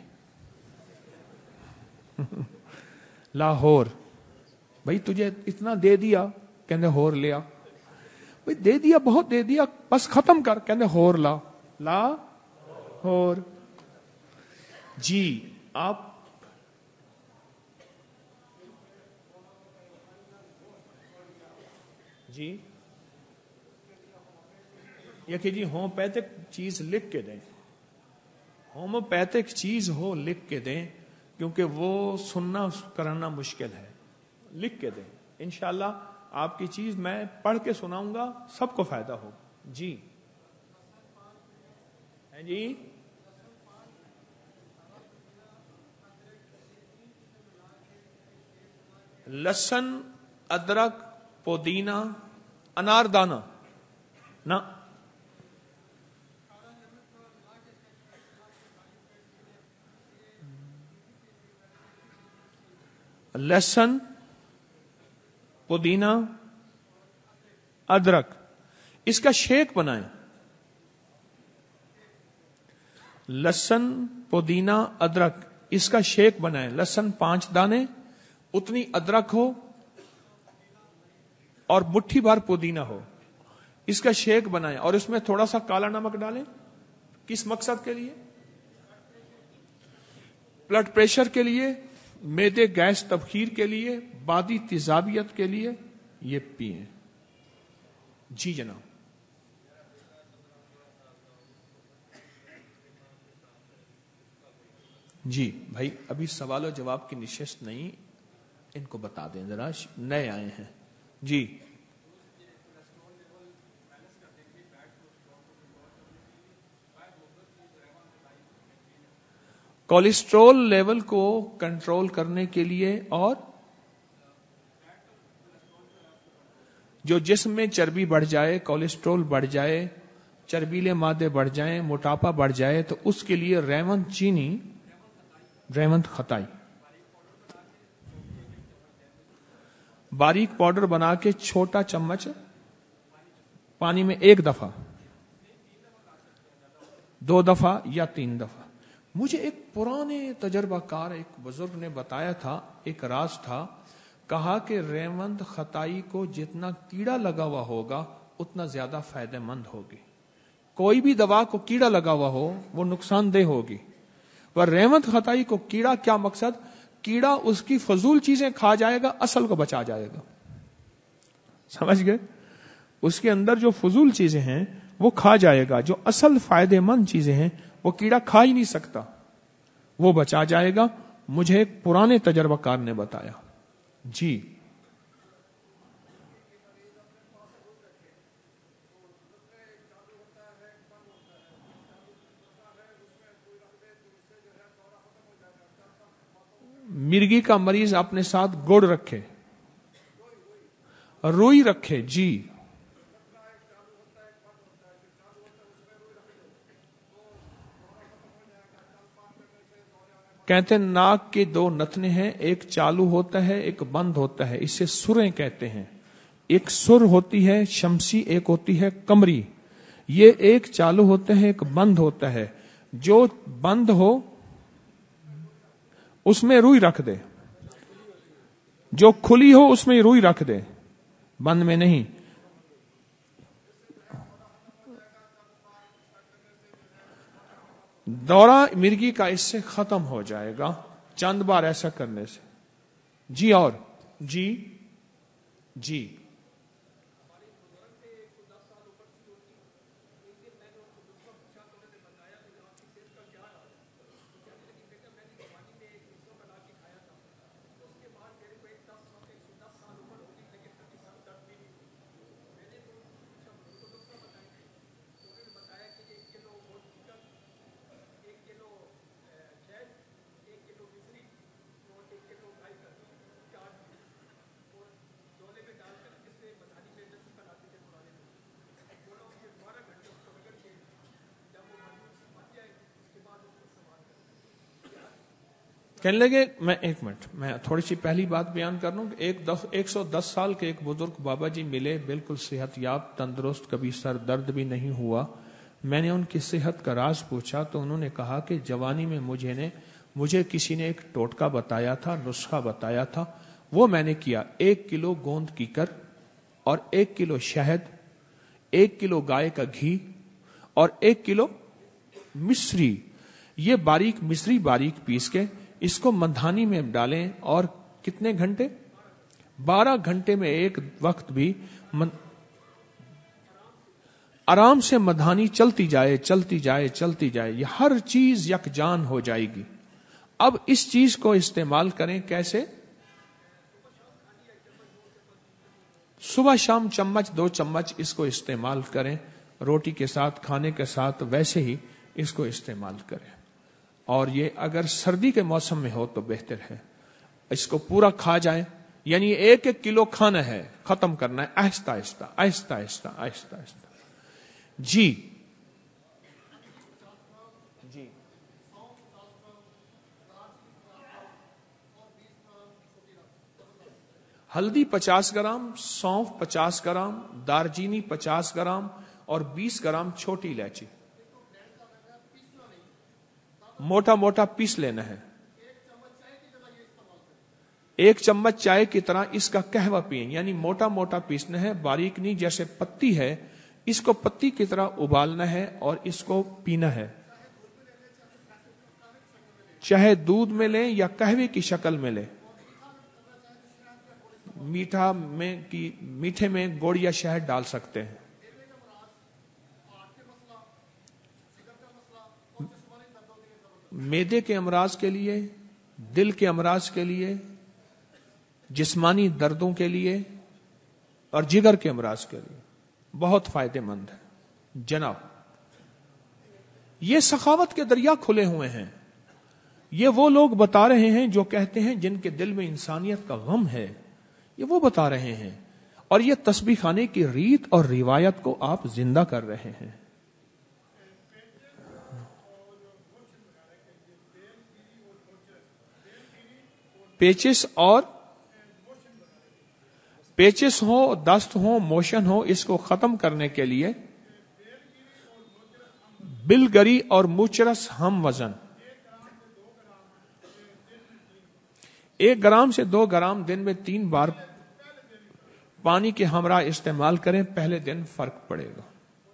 लाहौर, भाई तुझे इतना दे दिया, कहते होर ले आ, भाई दे दिया, बहुत दे दिया, बस खत्म कर, कहते होर ला, ला होर। जी आप जी ये कि जी होम्योपैथिक चीज लिख के दें, होम्योपैथिक चीज हो लिख के दें, क्योंकि वो सुनना कराना मुश्किल है। लिख के दें, इंशाल्लाह आपकी चीज मैं पढ़ के सुनाऊंगा, सबको फायदा हो। जी है जी, लहसुन, अदरक, पुदीना, अनारदाना ना, लहसुन, पुदीना, अदरक, इसका शेक बनाएं। लहसुन, पुदीना, अदरक, इसका शेक बनाएं। लहसुन 5 दाने, उतनी अदरक हो और मुट्ठी भर पुदीना हो, इसका शेक बनाएं और इसमें थोड़ा सा काला नमक डालें। किस मकसद के लिए? ब्लड प्रेशर के लिए, मैदे गैस तबखीर के लिए, बादी तेजाबियत के लिए ये पिए। जी जनाब। जी भाई, अभी सवाल और जवाब की निशिस्त नहीं, इनको बता दें जरा, नए आए हैं। जी कोलेस्ट्रॉल लेवल को कंट्रोल करने के लिए और जो जिस्म में चर्बी बढ़ जाए, कोलेस्ट्रॉल बढ़ जाए, चर्बीले मादे बढ़ जाएं, मोटापा बढ़ जाए, तो उसके लिए रेवंत चीनी, रेवंत खताई बारीक पाउडर बना के छोटा चम्मच पानी में 1 दफा, 2 दफा या 3 दफा। मुझे एक पुराने तजर्बाकार एक बुजुर्ग ने बताया था, एक राज था, कहा कि रेवंत खताई को जितना कीड़ा लगा हुआ होगा उतना ज्यादा फायदेमंद होगी। कोई भी दवा को कीड़ा लगा हुआ हो वो नुकसानदेह होगी, पर रेवंत खताई को कीड़ा, क्या मकसद? कीड़ा उसकी फजूल चीजें खा जाएगा, असल को बचा जाएगा। समझ गए? उसके अंदर जो फजूल चीजें हैं वो खा जाएगा, जो असल फायदेमंद चीजें हैं वो कीड़ा खा ही नहीं सकता, वो बचा जाएगा। मुझे एक पुराने तजर्बाकार ने बताया। जी मिर्गी का मरीज अपने साथ गुड़ रखे, रुई रखे। जी कहते हैं नाक के 2 नथने हैं, एक चालू होता है एक बंद होता है, इसे सुरें कहते हैं। एक सुर होती है शमसी, एक होती है कमरी। ये एक चालू होते हैं एक बंद होता है। जो बंद हो उसमें रुई रख दे, جو کھلی ہو اس میں روئی رکھ دے، بند میں نہیں. دورہ مرگی کا اس سے ختم ہو جائے گا چند بار ایسا کرنے سے. جی اور جی جی کہنے لگے، میں ایک منٹ میں تھوڑی سی پہلی بات بیان کر لوں کہ 110 سال کے ایک بزرگ بابا جی ملے، بالکل صحت یاب تندرست، کبھی سر درد بھی نہیں ہوا. میں نے ان کی صحت کا راز پوچھا تو انہوں نے کہا کہ جوانی میں مجھے کسی نے ایک ٹوٹکا بتایا تھا، نسخہ بتایا تھا، وہ میں نے کیا. 1 کلو گوند کیکر اور 1 کلو شہد، 1 کلو گائے کا گھی اور 1 کلو مصری، یہ باریک مصری باریک پیس کے اس کو مندھانی میں ڈالیں اور کتنے گھنٹے؟ 12 گھنٹے میں ایک وقت بھی آرام سے مندھانی چلتی جائے چلتی جائے چلتی جائے، یہ ہر چیز یکجان ہو جائے گی. اب اس چیز کو استعمال کریں کیسے؟ صبح شام چمچ 2 چمچ اس کو استعمال کریں، روٹی کے ساتھ کھانے کے ساتھ ویسے ہی اس کو استعمال کریں. اور یہ اگر سردی کے موسم میں ہو تو بہتر ہے. اس کو پورا کھا جائیں، یعنی 1 کلو کھانا ہے، ختم کرنا ہے آہستہ آہستہ آہستہ آہستہ آہستہ آہستہ. جی جی ہلدی 50 گرام، سونف 50 گرام، دارچینی 50 گرام اور 20 گرام چھوٹی الائچی موٹا موٹا پیس لینا ہے. 1 چمچ چائے کی طرح اس کا قہوہ پئیں، یعنی موٹا موٹا پیسنا ہے، باریک نہیں. جیسے پتی ہے اس کو پتی کی طرح ابالنا ہے اور اس کو پینا ہے. چاہے دودھ میں لیں یا قہوے کی شکل میں لیں. میٹھے میں گڑ یا شہد ڈال سکتے ہیں. معدے کے امراض کے لیے، دل کے امراض کے لیے، جسمانی دردوں کے لیے اور جگر کے امراض کے لیے بہت فائدہ مند ہے. جناب یہ سخاوت کے دریا کھلے ہوئے ہیں. یہ وہ لوگ بتا رہے ہیں جو کہتے ہیں جن کے دل میں انسانیت کا غم ہے، یہ وہ بتا رہے ہیں. اور یہ تسبیح خانے کی ریت اور روایت کو آپ زندہ کر رہے ہیں. پیچس ہو، دست ہو، موشن ہو، اس کو ختم کرنے کے لیے بلگری اور موچرس ہم وزن 1 گرام سے 2 گرام دن میں 3 بار پانی کے ہمراہ استعمال کریں. پہلے دن فرق پڑے گا.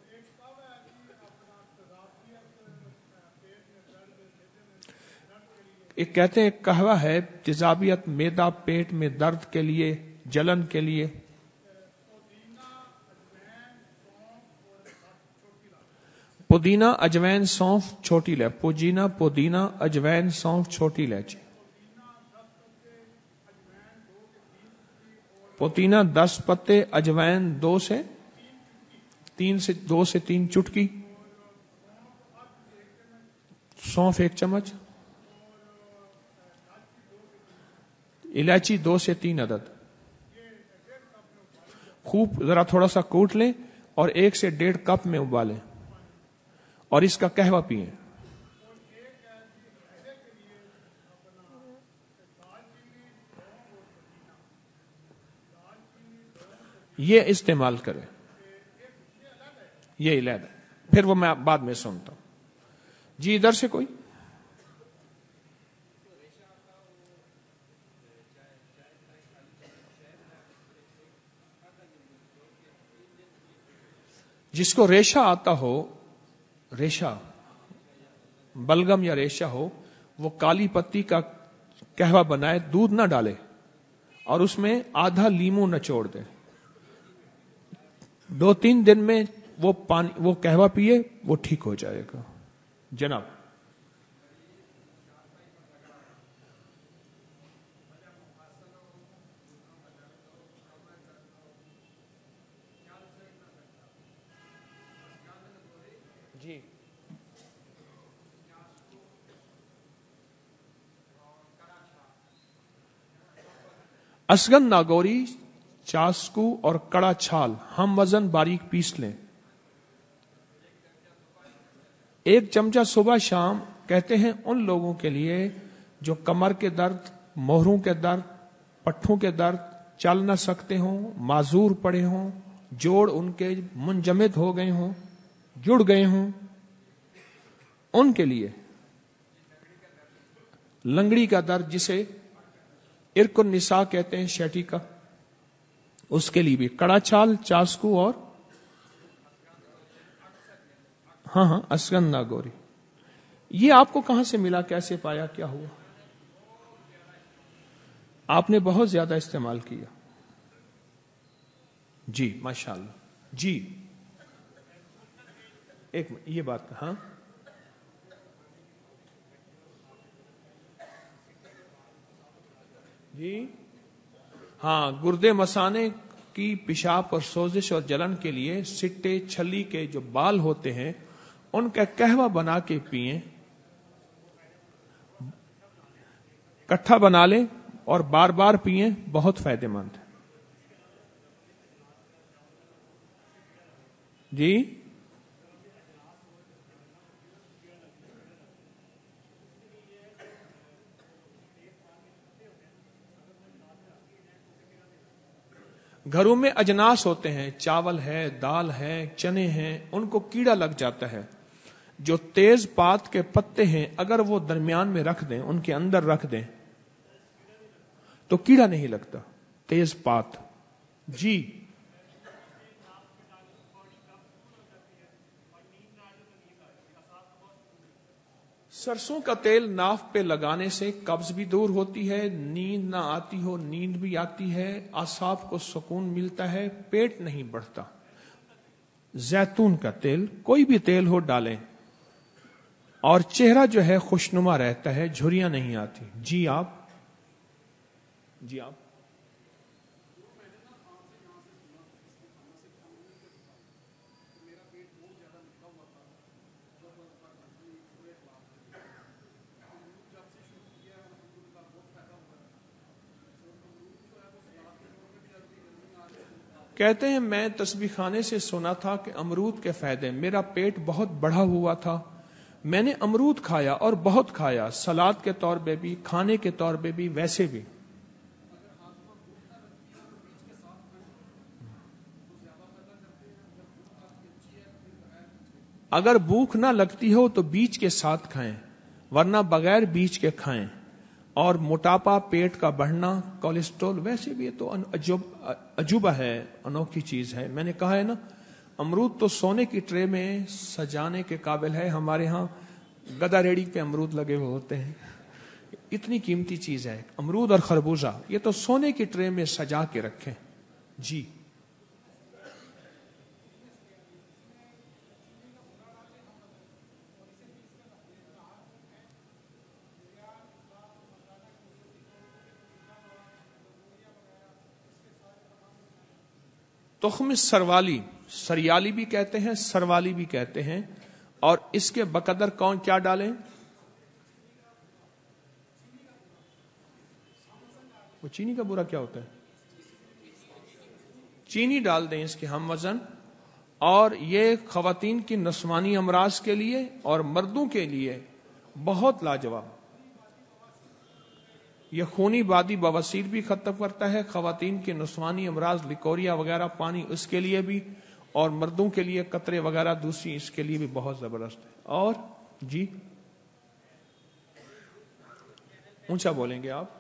ایک کہتے ہیں قہوہ ہے تیزابیت، معدہ، پیٹ میں درد کے لیے، جلن کے لیے. پودینہ، اجوین، سونف چھوٹی الائچی. پودینہ، اجوین، سونف چھوٹی الائچی. پودینہ 10 پتے، اجوین 2 سے 3 چٹکی، سونف 1 چمچ، الائچی 2 سے 3 عدد. خوب ذرا تھوڑا سا کوٹ لیں اور 1 سے 1.5 کپ میں ابالیں اور اس کا قہوہ پئیں. یہ استعمال کریں، یہ علیحدہ. پھر وہ میں بعد میں سنتا ہوں. جی ادھر سے کوئی. जिसको रेशा आता हो, रेशा बलगम या रेशा हो, वो काली पत्ती का कहवा बनाए, दूध ना डाले और उसमें आधा लीमू निचोड़ दे, 2-3 दिन में वो पानी, वो कहवा पिए, वो ठीक हो जाएगा। जनाब जी, असगन नागौरी, चास्कू और कड़ा छाल हम वजन बारीक पीस लें, 1 चमचा सुबह शाम। कहते हैं उन लोगों के लिए जो कमर के दर्द, मोहरों के दर्द, पट्ठों के दर्द, चल न सकते हों, माजूर पड़े हों, जोड़ उनके मुंजमद हो गए हों, जुड़ गए हों, उनके लिए। लंगड़ी का दर्द जिसे इरकुन निसा कहते हैं, शैटी का, उसके लिए भी कड़ा छाल, चास्कू और हाँ असगन नागौरी। ये आपको कहां से मिला, कैसे पाया, क्या हुआ? आपने बहुत ज्यादा इस्तेमाल किया। जी माशाल्लाह। जी एक मिनट, ये बात हाँ जी हाँ, गुर्दे मसाने की, पेशाब और सोजिश और जलन के लिए सिट्टे छली के जो बाल होते हैं उनका कहवा बना के पिए, कट्ठा बना लें और बार बार पिए, बहुत फायदेमंद है। जी घरों में अजनास होते हैं, चावल है, दाल है, चने हैं, उनको कीड़ा लग जाता है। जो तेज पात के पत्ते हैं अगर वो दरमियान में रख दें, उनके अंदर रख दें, तो कीड़ा नहीं लगता। तेज पात जी सरसों का तेल नाफ पे लगाने से कब्ज भी दूर होती है, नींद ना आती हो नींद भी आती है, आसाब को सुकून मिलता है, पेट नहीं बढ़ता। जैतून का तेल, कोई भी तेल हो डालें, और चेहरा जो है खुशनुमा रहता है, झुर्रियां नहीं आती। जी आप कहते हैं मैं तस्बीह खाने से सुना था कि अमरूद के फायदे, मेरा पेट बहुत बढ़ा हुआ था, मैंने अमरूद खाया और बहुत खाया, सलाद के तौर पे भी, खाने के तौर पे भी, वैसे भी। अगर भूख ना लगती हो तो बीज के साथ खाएं, वरना बगैर बीज के खाएं। और मोटापा, पेट का बढ़ना, कोलेस्ट्रॉल, वैसे भी ये तो अजूबा है, अनोखी चीज है। मैंने कहा है ना, अमरूद तो सोने की ट्रे में सजाने के काबिल है। हमारे यहाँ गदा रेडी पे अमरूद लगे हुए होते हैं, इतनी कीमती चीज है अमरूद और खरबूजा, ये तो सोने की ट्रे में सजा के रखें। जी तुख्म सरवाली, सरियाली भी कहते हैं, सरवाली भी कहते हैं। और इसके बकदर कौन क्या डालें? वो चीनी का बुरा क्या होता है? चीनी डाल दें इसके हम वजन। और ये खवातीन की नस्वानी अमराज के लिए और मर्दों के लिए बहुत लाजवाब। यह खूनी बादी बवासीर भी खत्म करता है, खवातीन के नस्वानी अमराज, लिकोरिया वगैरह, पानी उसके लिए भी, और मर्दों के लिए कतरे वगैरह दूसरी, इसके लिए भी बहुत जबरदस्त है। और जी ऊंचा बोलेंगे आप।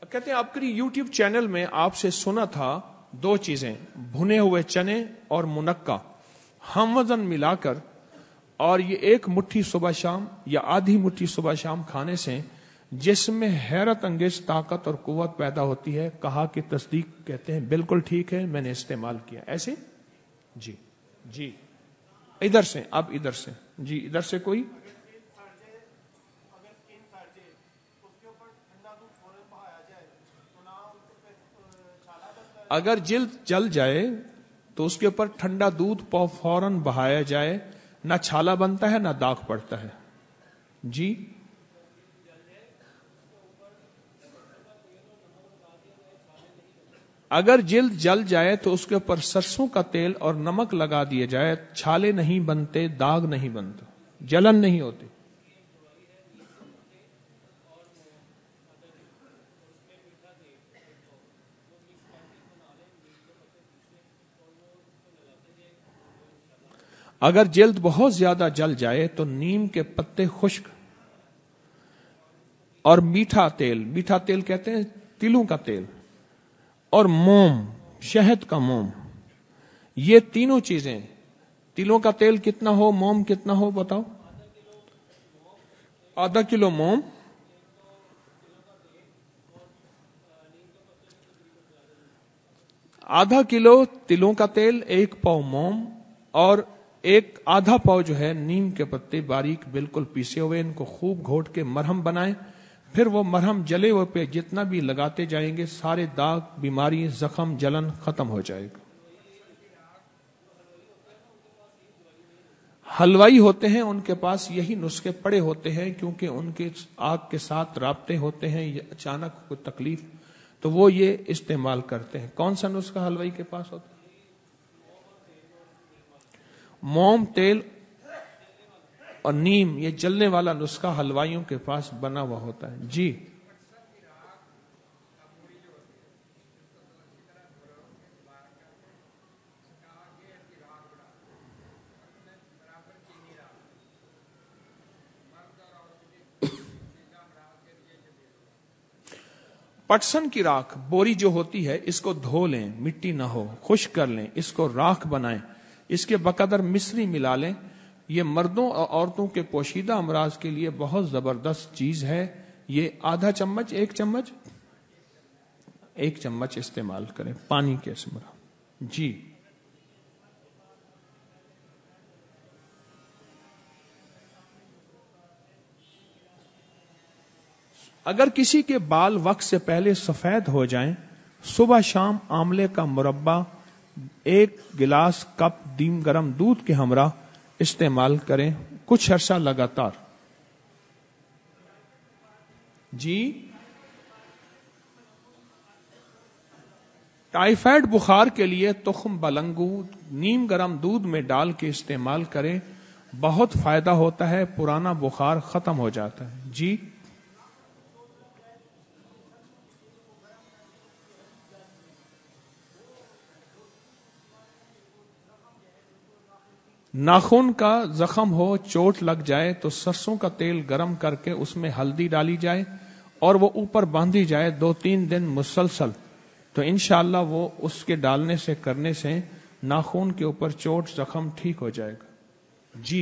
کہتے ہیں آپ کے یوٹیوب چینل میں آپ سے سنا تھا 2 چیزیں، بھنے ہوئے چنے اور منقع ہم وزن ملا کر، اور یہ 1 مٹھی صبح شام یا آدھی مٹھی صبح شام کھانے سے جسم میں حیرت انگیز طاقت اور قوت پیدا ہوتی ہے. کہا کہ تصدیق، کہتے ہیں بالکل ٹھیک ہے، میں نے استعمال کیا. ایسے جی جی ادھر سے، اب ادھر سے، جی ادھر سے کوئی. اگر جلد جل جائے تو اس کے اوپر ٹھنڈا دودھ فوراً بہایا جائے، نہ چھالا بنتا ہے نہ داغ پڑتا ہے. جی اگر جلد جل جائے تو اس کے اوپر سرسوں کا تیل اور نمک لگا دیا جائے، چھالے نہیں بنتے، داغ نہیں بنتے، جلن نہیں ہوتی. اگر جلد بہت زیادہ جل جائے تو نیم کے پتے خشک اور میٹھا تیل کہتے ہیں تلوں کا تیل، اور موم، شہد کا موم، یہ تینوں چیزیں. تلوں کا تیل کتنا ہو، موم کتنا ہو بتاؤ؟ ½ کلو موم، ½ کلو تلوں کا تیل، 1 پاؤ موم، اور آدھا پاؤ جو ہے نیم کے پتے باریک بالکل پیسے ہوئے. ان کو خوب گھوٹ کے مرہم بنائیں. پھر وہ مرہم جلے ہوئے پہ جتنا بھی لگاتے جائیں گے، سارے داغ، بیماری، زخم، جلن ختم ہو جائے گا. حلوائی ہوتے ہیں، ان کے پاس یہی نسخے پڑے ہوتے ہیں، کیونکہ ان کے آگ کے ساتھ رابطے ہوتے ہیں، یہ اچانک کوئی تکلیف تو وہ یہ استعمال کرتے ہیں. کون سا نسخہ حلوائی کے پاس ہوتا ہے؟ موم، تیل اور نیم، یہ جلنے والا نسخہ حلوائیوں کے پاس بنا ہوا ہوتا ہے. جی پٹسن کی راکھ، بوری جو ہوتی ہے، اس کو دھو لیں، مٹی نہ ہو، خشک کر لیں، اس کو راکھ بنائیں، اس کے بقدر مصری ملا لیں. یہ مردوں اور عورتوں کے پوشیدہ امراض کے لیے بہت زبردست چیز ہے. یہ ½ چمچ، 1 چمچ، 1 چمچ استعمال کریں پانی کے سمرا. جی اگر کسی کے بال وقت سے پہلے سفید ہو جائیں، صبح شام آملے کا مربع 1 گلاس کپ دیم گرم دودھ کے ہمراہ استعمال کریں کچھ عرصہ لگاتار. جی ٹائیفائڈ بخار کے لیے تخم بلنگو نیم گرم دودھ میں ڈال کے استعمال کریں، بہت فائدہ ہوتا ہے، پرانا بخار ختم ہو جاتا ہے. جی ناخن کا زخم ہو، چوٹ لگ جائے تو سرسوں کا تیل گرم کر کے اس میں ہلدی ڈالی جائے اور وہ اوپر باندھی جائے 2-3 دن مسلسل، تو انشاءاللہ وہ اس کے ڈالنے سے کرنے سے ناخن کے اوپر چوٹ زخم ٹھیک ہو جائے گا. جی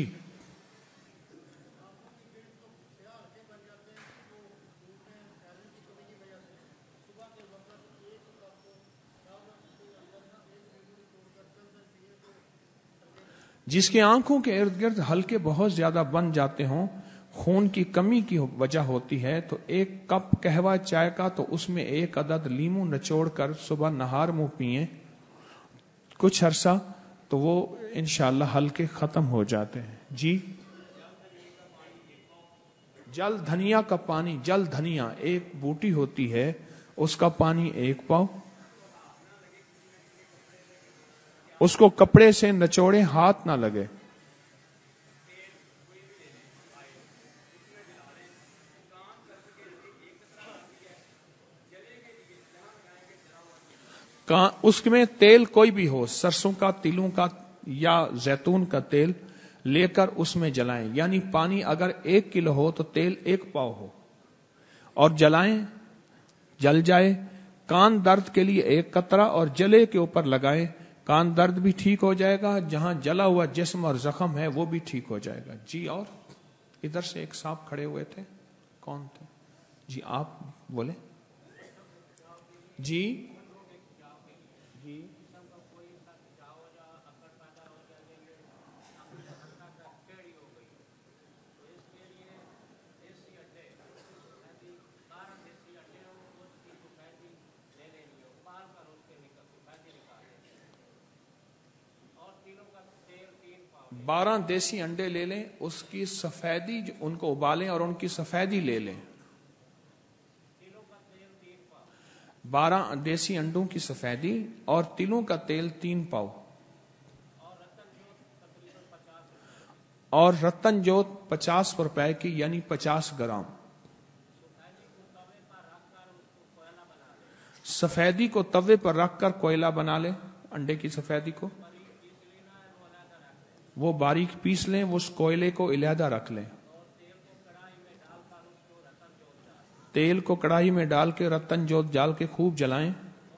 جس کی آنکھوں کے ارد گرد ہلکے بہت زیادہ بن جاتے ہوں، خون کی کمی کی وجہ ہوتی ہے، تو 1 کپ قہوہ چائے کا تو اس میں 1 عدد لیموں نچوڑ کر صبح نہار منہ پئیں کچھ عرصہ، تو وہ انشاءاللہ ہلکے ختم ہو جاتے ہیں. جی جل دھنیا کا پانی، جل دھنیا 1 بوٹی ہوتی ہے، اس کا پانی 1 پاؤ، اس کو کپڑے سے نچوڑے، ہاتھ نہ لگے. اس میں تیل کوئی بھی ہو، سرسوں کا، تلوں کا یا زیتون کا تیل لے کر اس میں جلائیں. یعنی پانی اگر 1 کلو ہو تو تیل 1 پاؤ ہو اور جلائیں. जल जाए। कान दर्द के लिए 1 कतरा और जले के ऊपर लगाएं, कान दर्द भी ठीक हो जाएगा, जहां जला हुआ जिस्म और जख्म है वो भी ठीक हो जाएगा। जी। और इधर से एक साहब खड़े हुए थे, कौन थे जी? आप बोले जी। जी बारह देसी अंडे ले लें, उसकी सफेदी उनको उबालें और उनकी सफेदी ले लें। 12 देसी अंडों की सफेदी और तिलों का तेल 3 पाव और रतन जोत 50 रुपए की यानी 50 ग्राम। सफेदी को तवे पर रखकर कोयला बना लें, अंडे की सफेदी को वो बारीक पीस लें, वो उस कोयले को इलादा रख लें। तेल को कढ़ाई में डाल के रतन जोत डाल के खूब जलाएं।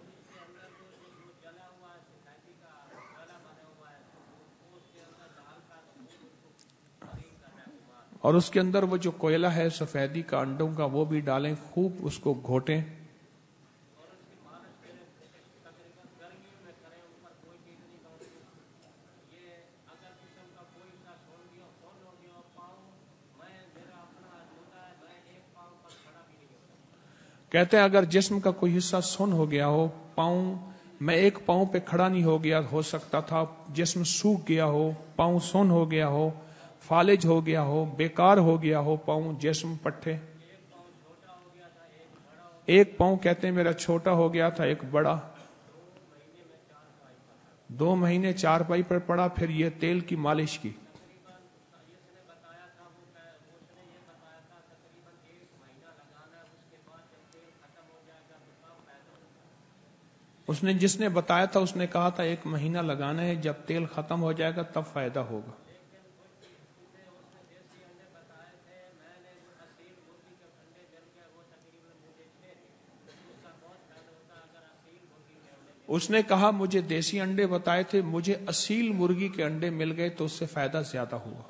और उसके अंदर वो जो कोयला है सफेदी का अंडों का वो भी डालें, खूब उसको घोटें। कहते हैं अगर जिस्म का कोई हिस्सा सुन्न हो गया हो, पाँव मैं 1 पाँव पे खड़ा नहीं हो गया, हो सकता था जिस्म सूख गया हो, पाँव सुन्न हो गया हो, फालिज हो गया हो, बेकार हो गया हो पाँव, जिस्म पट्टे। 1 पाँव कहते हैं मेरा छोटा हो गया था, 1 बड़ा। 2 महीने चारपाई पर पड़ा, फिर ये तेल की मालिश की। उसने जिसने बताया था उसने कहा था 1 महीना लगाना है, जब तेल खत्म हो जाएगा तब फायदा होगा। उसने कहा मुझे देसी अंडे बताए थे, मुझे असील मुर्गी के अंडे मिल गए तो उससे फायदा ज्यादा हुआ।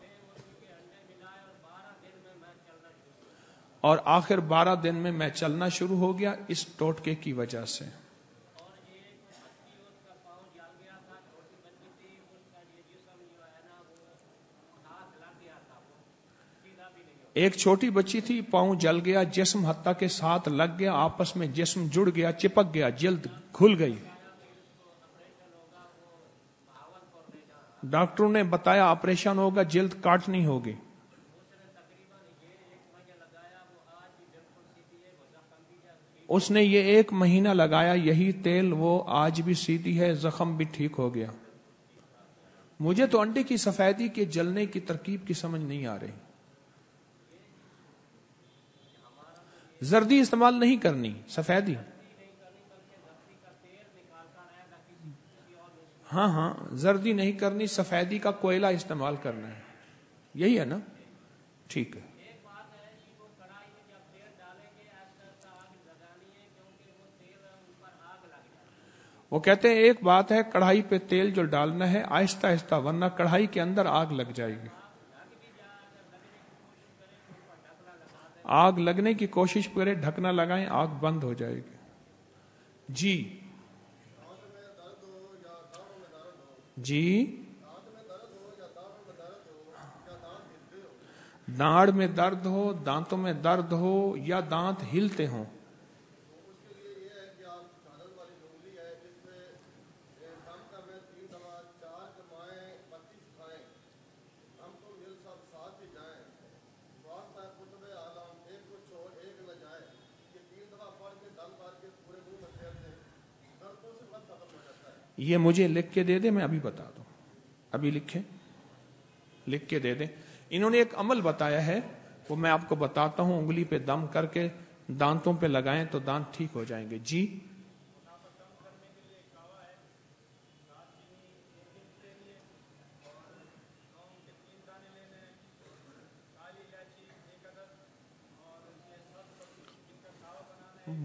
और आखिर 12 दिन में मैं चलना शुरू हो गया इस टोटके की वजह से। एक छोटी बच्ची थी, पाँव जल गया, जिस्म हत्ता के साथ लग गया, आपस में जिस्म जुड़ गया, चिपक गया, जल्द खुल गई। डॉक्टरों ने बताया ऑपरेशन होगा, जल्द काटनी होगी। उसने ये 1 महीना लगाया, यही तेल, वो आज भी सीधी है, जख्म भी ठीक हो गया। मुझे तो अंडे की सफेदी के जलने की तरकीब की समझ नहीं आ रही। जर्दी इस्तेमाल नहीं करनी, सफेदी। हाँ हाँ, जर्दी नहीं करनी, सफेदी का कोयला इस्तेमाल करना है, यही है ना? ठीक है। वो कहते हैं एक बात है, कढ़ाई पे तेल जो डालना है आहिस्ता आहिस्ता, वरना कढ़ाई के अंदर आग लग जाएगी। आग लगने की कोशिश करें, ढकना लगाएं, आग बंद हो जाएगी। जी जी। दाढ़ में दर्द हो, दांतों में दर्द हो या दांत हिलते हों, ये मुझे लिख के दे दे, मैं अभी बता दूं। अभी लिख के दे दे। इन्होंने एक अमल बताया है, वो मैं आपको बताता हूं। उंगली पे दम करके दांतों पे लगाएं तो दांत ठीक हो जाएंगे। जी।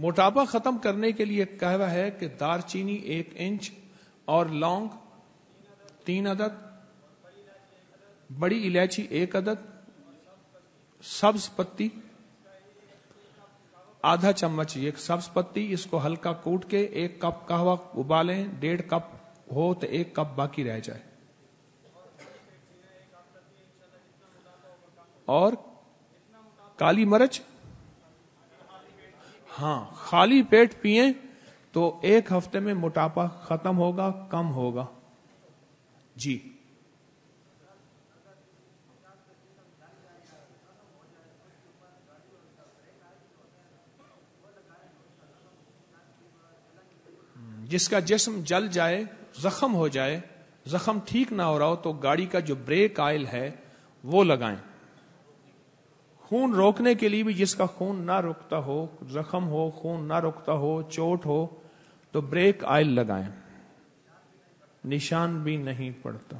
موٹاپا ختم کرنے کے لیے کہا ہے کہ دار چینی 1 انچ اور لونگ 3 عدد، بڑی الائچی 1 عدد، سبز پتی آدھا چمچ، یہ سبز پتی، اس کو ہلکا کوٹ کے 1 کپ قہوہ ابالیں، 1.5 کپ ہو تو 1 کپ باقی رہ جائے، اور کالی مرچ، ہاں خالی پیٹ پئیں تو 1 ہفتے میں موٹاپا ختم ہوگا، کم ہوگا. جی جس کا جسم جل جائے، زخم ہو جائے، زخم ٹھیک نہ ہو رہا ہو تو گاڑی کا جو بریک آئل ہے وہ لگائیں. خون روکنے کے لیے بھی، جس کا خون نہ رکتا ہو، زخم ہو، خون نہ رکتا ہو، چوٹ ہو، تو بریک آئل لگائیں، نشان بھی نہیں پڑتا.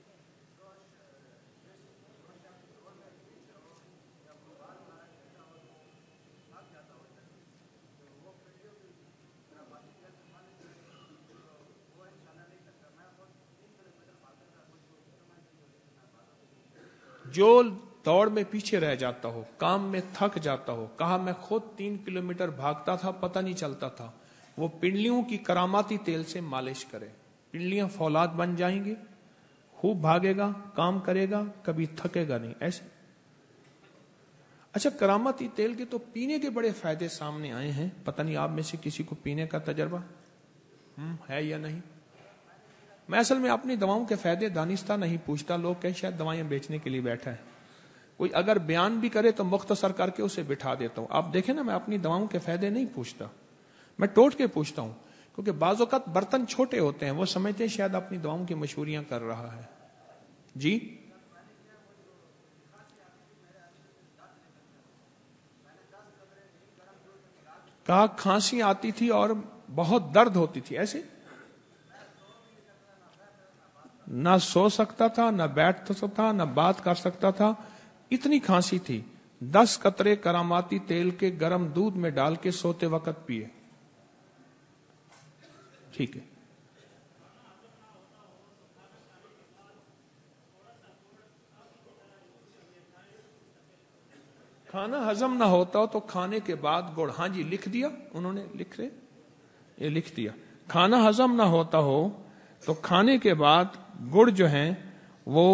جو دوڑ میں پیچھے رہ جاتا ہو، کام میں تھک جاتا ہو، کہا میں خود 3 کلومیٹر بھاگتا تھا پتہ نہیں چلتا تھا، وہ پنڈلیوں کی کراماتی تیل سے مالش کرے، پنڈلیاں فولاد بن جائیں گی، خوب بھاگے گا، کام کرے گا، کبھی تھکے گا نہیں. ایسے اچھا، کراماتی تیل کے تو پینے کے بڑے فائدے سامنے آئے ہیں، پتہ نہیں آپ میں سے کسی کو پینے کا تجربہ ہے یا نہیں. میں اصل میں اپنی دواؤں کے فائدے دانستہ نہیں پوچھتا، لوگ کہ شاید دوائیں بیچنے کے لیے بیٹھا ہے، کوئی اگر بیان بھی کرے تو مختصر کر کے اسے بٹھا دیتا ہوں. آپ دیکھیں نا، میں اپنی دواؤں کے فائدے نہیں پوچھتا، میں ٹوٹ کے پوچھتا ہوں، کیونکہ بعض اوقات برتن چھوٹے ہوتے ہیں، وہ سمجھتے ہیں شاید اپنی دواؤں کی مشہوریاں کر رہا ہے. جی کہا کھانسی آتی تھی اور بہت درد ہوتی تھی، ایسے نہ سو سکتا تھا، نہ بیٹھ سکتا تھا، نہ بات کر سکتا تھا، اتنی کھانسی تھی. 10 قطرے کراماتی تیل کے گرم دودھ میں ڈال کے سوتے وقت پیے. ٹھیک ہے. کھانا ہضم نہ ہوتا ہو تو کھانے کے بعد گڑ، ہاں جی لکھ دیا انہوں نے، لکھ دیا. کھانا ہضم نہ ہوتا ہو تو کھانے کے بعد گڑ جو ہیں وہ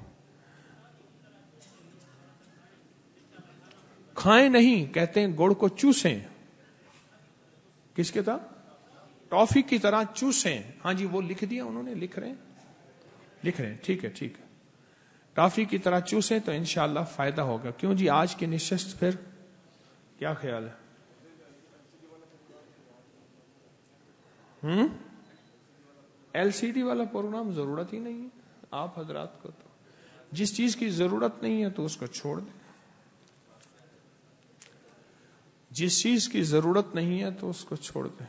کھائیں نہیں، کہتے ہیں گڑ کو چوسیں. کس کے طرح؟ ٹافی کی طرح چوسیں. ہاں جی وہ لکھ دیا انہوں نے، لکھ رہے ہیں. ٹھیک ہے. ٹافی کی طرح چوسیں تو انشاءاللہ فائدہ ہوگا. کیوں جی، آج کی نشست پھر کیا خیال ہے؟ ایل سی ڈی والا پروگرام ضرورت ہی نہیں ہے آپ حضرات کو. تو جس چیز کی ضرورت نہیں ہے تو اس کو چھوڑ دیں، جس چیز کی ضرورت نہیں ہے تو اس کو چھوڑ دیں.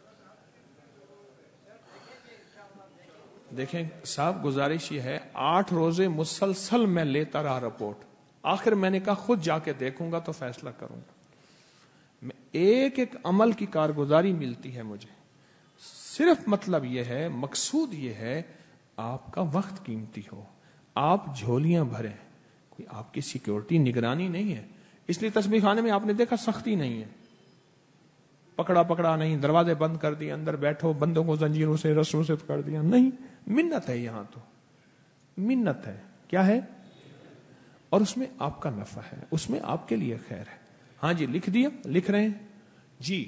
دیکھیں صاحب، گزارش یہ ہے، 8 روزے مسلسل میں لیتا رہا رپورٹ، آخر میں نے کہا خود جا کے دیکھوں گا تو فیصلہ کروں گا. ایک ایک عمل کی کارگزاری ملتی ہے مجھے. صرف مطلب یہ ہے، مقصود یہ ہے، آپ کا وقت قیمتی ہو، آپ جھولیاں بھریں، کوئی آپ کی سیکیورٹی نگرانی نہیں ہے. اس لیے تسبیح خانے میں آپ نے دیکھا سختی نہیں ہے، پکڑا نہیں، دروازے بند کر دیے، اندر بیٹھو، بندوں کو زنجیروں سے رسوں سے کر دیا، نہیں. منت ہے، یہاں تو منت ہے. کیا ہے؟ اور اس میں آپ کا نفع ہے، اس میں آپ کے لیے خیر ہے. ہاں جی لکھ دیا، لکھ رہے ہیں جی.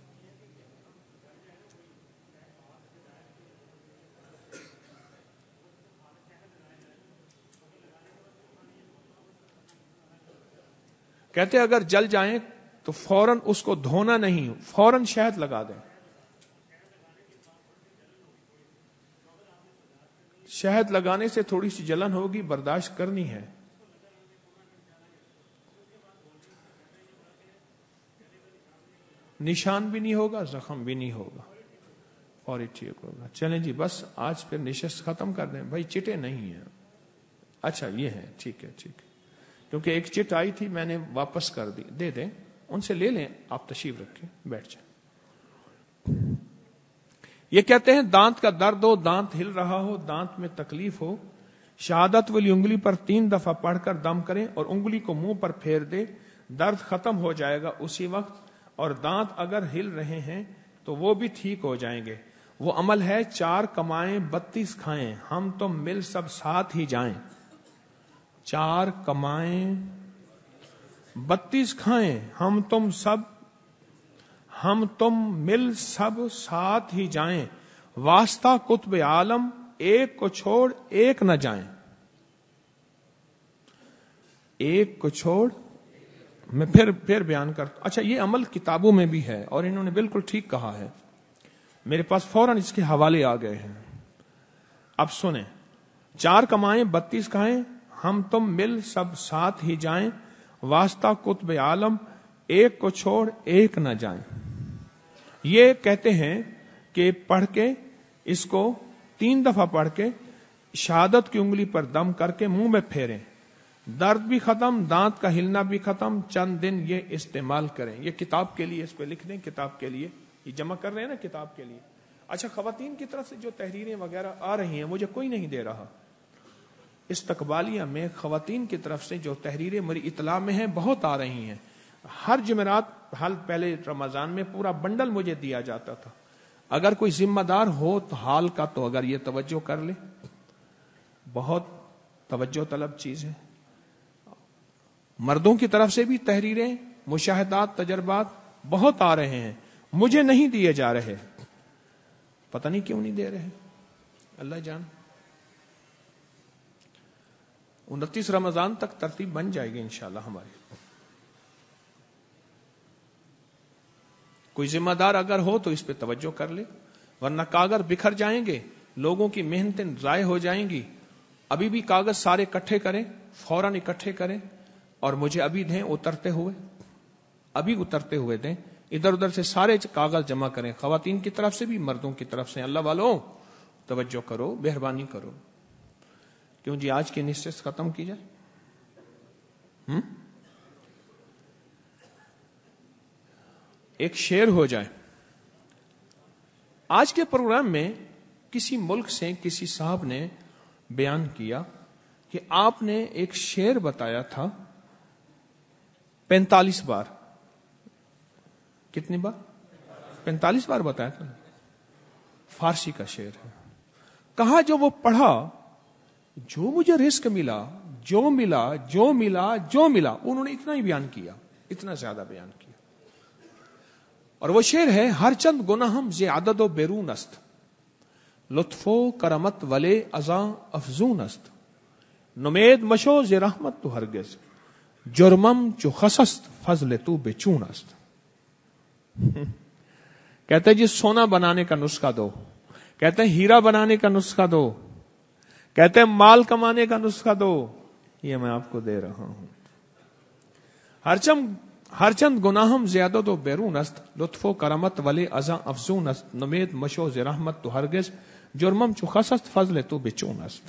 کہتے اگر جل جائیں تو فوراً اس کو دھونا نہیں، فوراً شہد لگا دیں. شہد لگانے سے تھوڑی سی جلن ہوگی، برداشت کرنی ہے. نشان بھی نہیں ہوگا، زخم بھی نہیں ہوگا، اور یہ ٹھیک ہوگا. چلیں جی بس آج پھر نشست ختم کر دیں. بھائی چٹیں نہیں ہیں. اچھا یہ ہے، ٹھیک ہے. کیونکہ ایک چٹ آئی تھی میں نے واپس کر دی، دے دیں ان سے، لے لیں آپ، تشریف رکھیں، بیٹھ جائیں. یہ کہتے ہیں دانت کا درد ہو، دانت ہل رہا ہو، دانت میں تکلیف ہو، شہادت والی انگلی پر 3 دفعہ پڑھ کر دم کریں اور انگلی کو منہ پر پھیر دے، درد ختم ہو جائے گا اسی وقت، اور دانت اگر ہل رہے ہیں تو وہ بھی ٹھیک ہو جائیں گے۔ وہ عمل ہے 4 کمائیں 32 کھائیں، ہم تم مل سب ساتھ ہی جائیں۔ 4 کمائیں 32 کھائیں، ہم تم مل سب ساتھ ہی جائیں، واسطہ قطب عالم ایک کو چھوڑ ایک نہ جائیں۔ ایک کو چھوڑ، میں پھر بیان کرتا۔ اچھا، یہ عمل کتابوں میں بھی ہے اور انہوں نے بالکل ٹھیک کہا ہے، میرے پاس فوراً اس کے حوالے آ گئے ہیں۔ اب سنیں، 4 کمائیں 32 کھائیں، ہم تم مل سب ساتھ ہی جائیں، واسطہ قطب عالم ایک کو چھوڑ ایک نہ جائیں۔ یہ کہتے ہیں کہ پڑھ کے اس کو 3 دفعہ پڑھ کے شہادت کی انگلی پر دم کر کے منہ میں پھیریں، درد بھی ختم، دانت کا ہلنا بھی ختم، چند دن یہ استعمال کریں۔ یہ کتاب کے لیے اس پہ لکھ دیں، کتاب کے لیے یہ جمع کر رہے ہیں نا، کتاب کے لیے۔ اچھا، خواتین کی طرف سے جو تحریریں وغیرہ آ رہی ہیں مجھے کوئی نہیں دے رہا، استقبالیہ میں خواتین کی طرف سے جو تحریریں میری اطلاع میں ہیں بہت آ رہی ہیں۔ ہر جمعرات حال پہلے رمضان میں پورا بنڈل مجھے دیا جاتا تھا۔ اگر کوئی ذمہ دار ہو تو حال کا، تو اگر یہ توجہ کر لے، بہت توجہ طلب چیز ہے۔ مردوں کی طرف سے بھی تحریریں، مشاہدات، تجربات بہت آ رہے ہیں، مجھے نہیں دیے جا رہے، پتہ نہیں کیوں نہیں دے رہے، اللہ جان۔ 29 رمضان تک ترتیب بن جائے گی انشاءاللہ ہماری۔ کوئی ذمہ دار اگر ہو تو اس پہ توجہ کر لے، ورنہ کاغذ بکھر جائیں گے، لوگوں کی محنتیں ضائع ہو جائیں گی۔ ابھی بھی کاغذ سارے اکٹھے کریں، فوراً اکٹھے کریں اور مجھے ابھی دیں، اترتے ہوئے دیں۔ ادھر ادھر سے سارے کاغذ جمع کریں، خواتین کی طرف سے بھی، مردوں کی طرف سے۔ اللہ والوں توجہ کرو، مہربانی کرو۔ کیوں جی، آج کی نشست ختم کی جائے؟ ایک شعر ہو جائے۔ آج کے پروگرام میں کسی ملک سے کسی صاحب نے بیان کیا کہ آپ نے ایک شعر بتایا تھا 45 بار۔ کتنی بار؟ 45 بار بتایا تھا۔ فارسی کا شعر ہے۔ کہا جو وہ پڑھا، جو مجھے رزق ملا، جو ملا جو ملا جو ملا، انہوں نے اتنا ہی بیان کیا، اتنا زیادہ بیان کیا۔ اور وہ شعر ہے، ہر چند گناہم ز عدد و بیرون است، لطف و کرمت ولے ازاں افزون است، نمید مشو ز رحمت تو ہرگز، جرمم چو خسست فضل تو بچون است۔ کہتے ہیں جی سونا بنانے کا نسخہ دو، کہتے ہیں ہیرا بنانے کا نسخہ دو، کہتے ہیں مال کمانے کا نسخہ دو، یہ میں آپ کو دے رہا ہوں۔ ہر چند گناہم زیادت و بیرون است، لطف و کرمت ولی ازاں افزون است، نمید مشو ز رحمت تو ہرگز، جرمم چو خسست فضل تو بچون است۔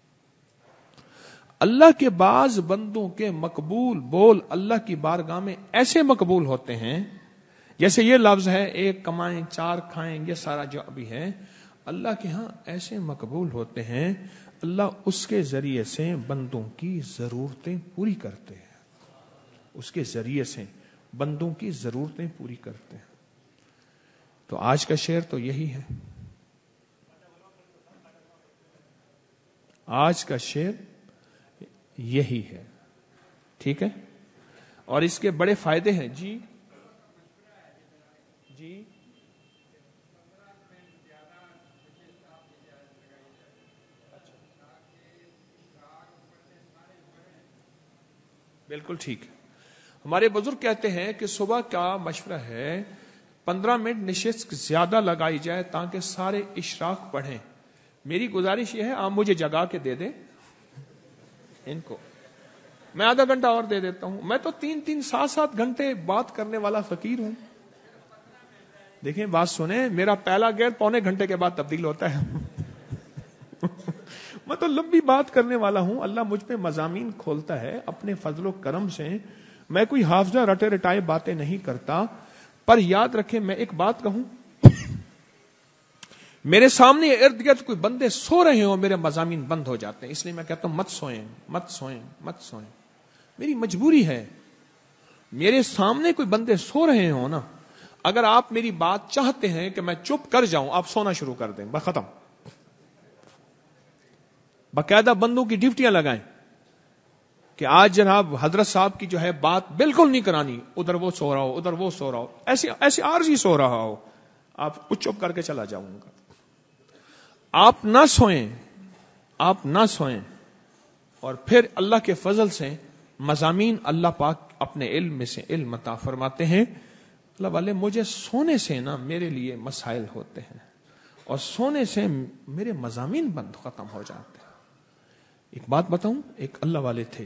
اللہ کے بعض بندوں کے مقبول بول اللہ کی بارگاہ میں ایسے مقبول ہوتے ہیں، جیسے یہ لفظ ہے 1 کمائیں 4 کھائیں، یہ سارا جو ابھی ہے اللہ کے ہاں ایسے مقبول ہوتے ہیں، اللہ اس کے ذریعے سے بندوں کی ضرورتیں پوری کرتے ہیں، اس کے ذریعے سے بندوں کی ضرورتیں پوری کرتے ہیں۔ تو آج کا شعر تو یہی ہے، آج کا شعر یہی ہے، ٹھیک ہے؟ اور اس کے بڑے فائدے ہیں۔ جی جی بالکل ٹھیک ہے۔ ہمارے بزرگ کہتے ہیں کہ صبح کا مشورہ ہے 15 منٹ نشست زیادہ لگائی جائے تاکہ سارے اشراق پڑھیں۔ میری گزارش یہ ہے آپ مجھے جگا کے دے دیں ان کو، میں آدھا گھنٹہ اور دے دیتا ہوں۔ میں تو 3 7 گھنٹے بات کرنے والا فقیر ہوں۔ دیکھیں بات سنیں، میرا پہلا گیئر 1.25 گھنٹے کے بعد تبدیل ہوتا ہے۔ میں تو لمبی بات کرنے والا ہوں، اللہ مجھ پہ مضامین کھولتا ہے اپنے فضل و کرم سے۔ میں کوئی حافظہ رٹے رٹائے باتیں نہیں کرتا، پر یاد رکھیں میں ایک بات کہوں میرے سامنے ارد گرد کوئی بندے سو رہے ہوں میرے مضامین بند ہو جاتے ہیں، اس لیے میں کہتا ہوں مت سوئیں مت سوئیں مت سوئیں، میری مجبوری ہے۔ میرے سامنے کوئی بندے سو رہے ہوں نا، اگر آپ میری بات چاہتے ہیں کہ میں چپ کر جاؤں، آپ سونا شروع کر دیں، بس ختم۔ باقاعدہ بندوں کی ڈیوٹیاں لگائیں کہ آج جناب حضرت صاحب کی جو ہے بات بالکل نہیں کرانی، ادھر وہ سو رہا ہو ادھر وہ سو رہا ہو، ایسے عارضی سو رہا ہو، آپ کچھ چپ کر کے چلا جاؤں گا۔ آپ نہ سوئیں، آپ نہ سوئیں، اور پھر اللہ کے فضل سے مضامین اللہ پاک اپنے علم میں سے علم عطا فرماتے ہیں۔ اللہ والے مجھے سونے سے نا میرے لیے مسائل ہوتے ہیں، اور سونے سے میرے مضامین بند ختم ہو جاتے ہیں۔ ایک بات بتاؤں، ایک اللہ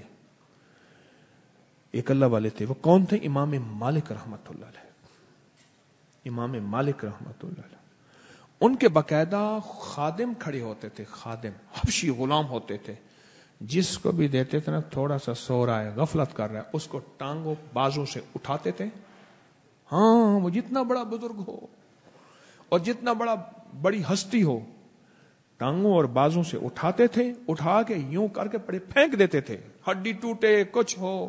والے تھے، وہ کون تھے؟ امام مالک رحمت اللہ علیہ۔ امام مالک رحمت اللہ علیہ، ان کے باقاعدہ خادم کھڑے ہوتے تھے، خادم حبشی غلام ہوتے تھے، جس کو بھی دیتے تھے نا تھوڑا سا سو رہا ہے، غفلت کر رہا ہے، اس کو ٹانگوں بازوں سے اٹھاتے تھے۔ ہاں، وہ جتنا بڑا بزرگ ہو اور جتنا بڑی ہستی ہو، ٹانگوں اور بازوں سے اٹھاتے تھے، اٹھا کے یوں کر کے پڑے پھینک دیتے تھے، ہڈی ٹوٹے کچھ ہو۔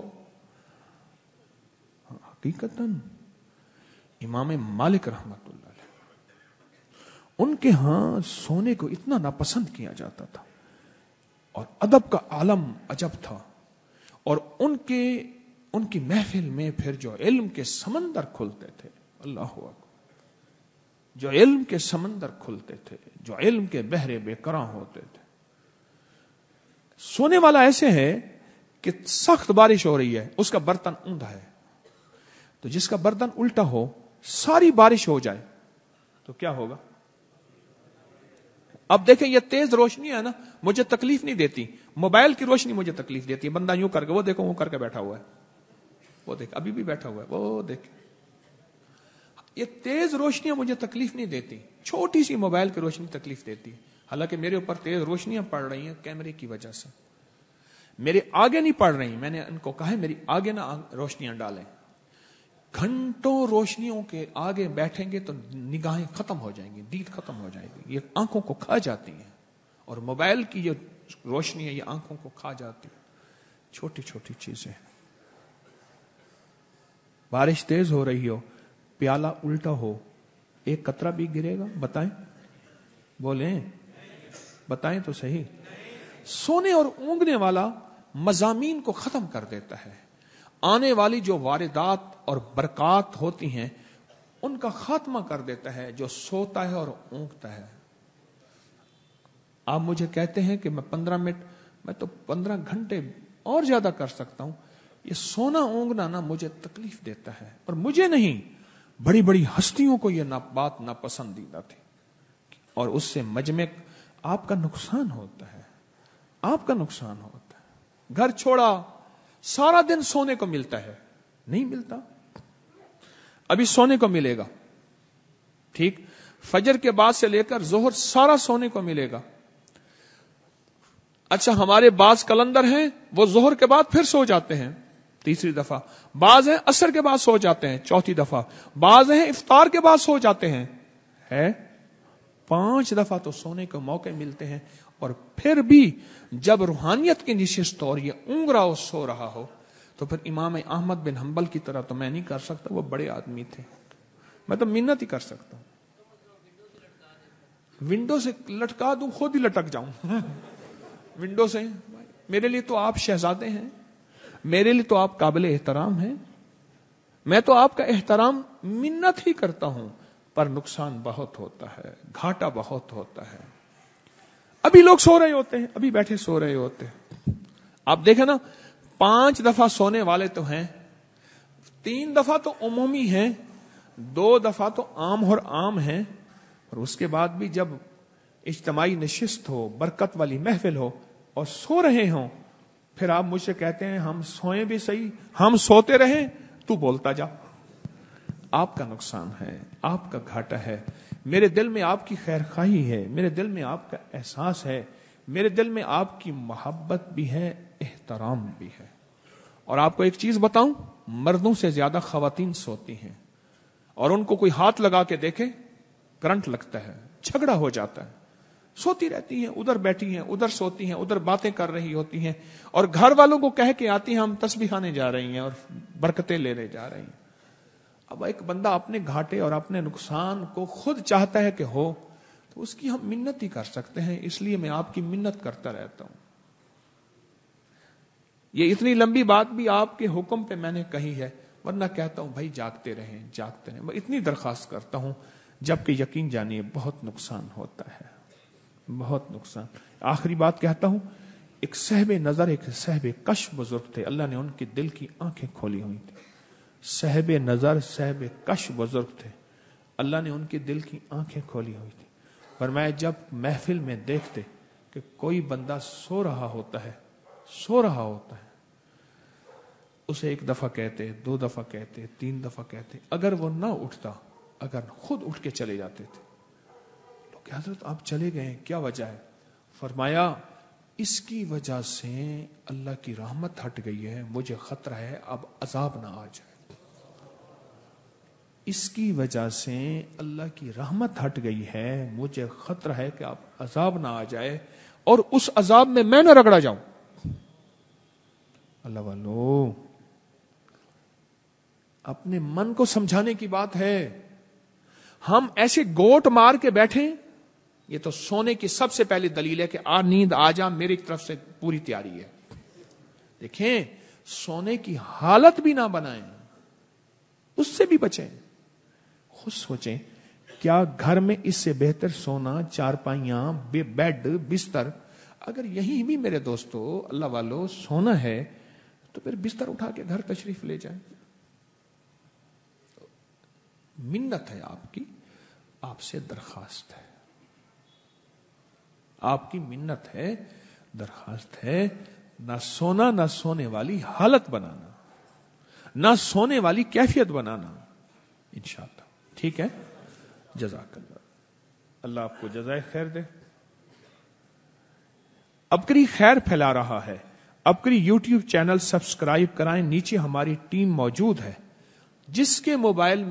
حقیقتاً امام مالک رحمت اللہ علیہ، ان کے ہاں سونے کو اتنا ناپسند کیا جاتا تھا، اور ادب کا عالم عجب تھا، اور ان کی محفل میں پھر جو علم کے سمندر کھلتے تھے، اللہ اکبر، جو علم کے سمندر کھلتے تھے، جو علم کے بحر بے کراں ہوتے تھے۔ سونے والا ایسے ہے کہ سخت بارش ہو رہی ہے، اس کا برتن اوندا ہے، تو جس کا برتن الٹا ہو، ساری بارش ہو جائے تو کیا ہوگا؟ اب دیکھیں یہ تیز روشنی ہے نا، مجھے تکلیف نہیں دیتی، موبائل کی روشنی مجھے تکلیف دیتی ہے۔ بندہ یوں کر کے، وہ دیکھو وہ کر کے بیٹھا ہوا ہے، وہ دیکھ ابھی بھی بیٹھا ہوا ہے، وہ دیکھ۔ یہ تیز روشنیاں مجھے تکلیف نہیں دیتی، چھوٹی سی موبائل کی روشنی تکلیف دیتی ہے۔ حالانکہ میرے اوپر تیز روشنیاں پڑ رہی ہیں کیمرے کی وجہ سے، میرے آگے نہیں پڑ رہی، میں نے ان کو کہا ہے میری آگے نہ روشنیاں ڈالیں۔ گھنٹوں روشنیوں کے آگے بیٹھیں گے تو نگاہیں ختم ہو جائیں گی، دید ختم ہو جائے گی، یہ آنکھوں کو کھا جاتی ہیں، اور موبائل کی جو روشنی ہے یہ آنکھوں کو کھا جاتی ہے۔ چھوٹی چھوٹی چیزیں، بارش تیز ہو رہی ہو، پیالہ الٹا ہو، ایک قطرہ بھی گرے گا؟ بتائیں، بولیں، بتائیں تو صحیح۔ سونے اور اونگنے والا مضامین کو ختم کر دیتا ہے، آنے والی جو واردات اور برکات ہوتی ہیں ان کا خاتمہ کر دیتا ہے جو سوتا ہے اور اونگتا ہے۔ آپ مجھے کہتے ہیں کہ میں 15 منٹ، میں تو 15 گھنٹے اور زیادہ کر سکتا ہوں، یہ سونا اونگنا نا مجھے تکلیف دیتا ہے، اور مجھے نہیں، بڑی بڑی ہستیوں کو یہ بات ناپسندیدہ تھی، اور اس سے مجمع آپ کا نقصان ہوتا ہے، آپ کا نقصان ہوتا ہے۔ گھر چھوڑا، سارا دن سونے کو ملتا ہے، نہیں ملتا، ابھی سونے کو ملے گا، ٹھیک، فجر کے بعد سے لے کر ظہر سارا سونے کو ملے گا۔ اچھا، ہمارے بعض کلندر ہیں وہ ظہر کے بعد پھر سو جاتے ہیں تیسری دفعہ، بعض ہیں عصر کے بعد سو جاتے ہیں چوتھی دفعہ، بعض ہیں افطار کے بعد سو جاتے ہیں، 5 دفعہ تو سونے کے موقع ملتے ہیں۔ اور پھر بھی جب روحانیت کی نشست اور یہ اونگ رہا ہو، سو رہا ہو، تو پھر امام احمد بن حنبل کی طرح تو میں نہیں کر سکتا، وہ بڑے آدمی تھے، میں تو منت ہی کر سکتا ہوں، ونڈو سے لٹکا دوں، خود ہی لٹک جاؤں ونڈو سے۔ میرے لیے تو آپ شہزادے ہیں، میرے لیے تو آپ قابل احترام ہیں، میں تو آپ کا احترام منت ہی کرتا ہوں، پر نقصان بہت ہوتا ہے، گھاٹا بہت ہوتا ہے۔ ابھی لوگ سو رہے ہوتے ہیں، ابھی بیٹھے سو رہے ہوتے ہیں، آپ دیکھیں نا، 5 دفعہ سونے والے تو ہیں، 3 دفعہ تو عمومی ہیں، 2 دفعہ تو عام اور عام ہیں، اور اس کے بعد بھی جب اجتماعی نشست ہو، برکت والی محفل ہو اور سو رہے ہوں، پھر آپ مجھ سے کہتے ہیں ہم سوئیں بھی صحیح، ہم سوتے رہیں، تو بولتا جا۔ آپ کا نقصان ہے، آپ کا گھاٹا ہے، میرے دل میں آپ کی خیر خواہی ہے، میرے دل میں آپ کا احساس ہے، میرے دل میں آپ کی محبت بھی ہے، احترام بھی ہے۔ اور آپ کو ایک چیز بتاؤں، مردوں سے زیادہ خواتین سوتی ہیں، اور ان کو کوئی ہاتھ لگا کے دیکھے کرنٹ لگتا ہے، جھگڑا ہو جاتا ہے. سوتی رہتی ہیں, ادھر بیٹھی ہیں, ادھر سوتی ہیں, ادھر باتیں کر رہی ہوتی ہیں, اور گھر والوں کو کہہ کے آتی ہیں ہم تسبیح کھانے جا رہی ہیں اور برکتیں لینے جا رہی ہیں. اب ایک بندہ اپنے گھاٹے اور اپنے نقصان کو خود چاہتا ہے کہ ہو, تو اس کی ہم منت ہی کر سکتے ہیں. اس لیے میں آپ کی منت کرتا رہتا ہوں. یہ اتنی لمبی بات بھی آپ کے حکم پہ میں نے کہی ہے, ورنہ کہتا ہوں بھائی جاگتے رہیں, جاگتے رہیں. میں اتنی درخواست کرتا ہوں, جبکہ یقین جانیے بہت نقصان ہوتا ہے, بہت نقصان. آخری بات کہتا ہوں, ایک صاحب نظر, ایک صاحب کشف بزرگ تھے, اللہ نے ان کے دل کی آنکھیں کھولی ہوئی تھی. صاحب نظر, صاحب کشف بزرگ تھے, اللہ نے ان کے دل کی آنکھیں کھولی ہوئی تھی. فرمایا جب محفل میں دیکھتے کہ کوئی بندہ سو رہا ہوتا ہے, اسے ایک دفعہ کہتے, 2 دفعہ کہتے, 3 دفعہ کہتے, اگر وہ نہ اٹھتا, اگر خود اٹھ کے چلے جاتے تھے. تو کہ حضرت آپ چلے گئے, کیا وجہ ہے؟ فرمایا اس کی وجہ سے اللہ کی رحمت ہٹ گئی ہے, مجھے خطرہ ہے اب عذاب نہ آ جائے. اس کی وجہ سے اللہ کی رحمت ہٹ گئی ہے, مجھے خطرہ ہے کہ اب عذاب نہ آ جائے اور اس عذاب میں نہ رگڑا جاؤں. اللہ والو, اپنے من کو سمجھانے کی بات ہے. ہم ایسے گوٹ مار کے بیٹھیں, یہ تو سونے کی سب سے پہلی دلیل ہے کہ نیند آ جا, میری طرف سے پوری تیاری ہے. دیکھیں, سونے کی حالت بھی نہ بنائیں, اس سے بھی بچیں. خود سوچیں, کیا گھر میں اس سے بہتر سونا, چارپائیاں, بیڈ, بستر, اگر یہیں بھی میرے دوستو اللہ والو سونا ہے تو پھر بستر اٹھا کے گھر تشریف لے جائیں. منت ہے آپ کی, آپ سے درخواست ہے, آپ کی منت ہے, درخواست ہے, نہ سونا, نہ سونے والی حالت بنانا, نہ سونے والی کیفیت بنانا, انشاءاللہ. ٹھیک ہے, جزاک اللہ, اللہ آپ کو جزائے خیر دے. ابکری خیر پھیلا رہا ہے. ابکری یوٹیوب چینل سبسکرائب کرائیں, نیچے ہماری ٹیم موجود ہے. جس کے موبائل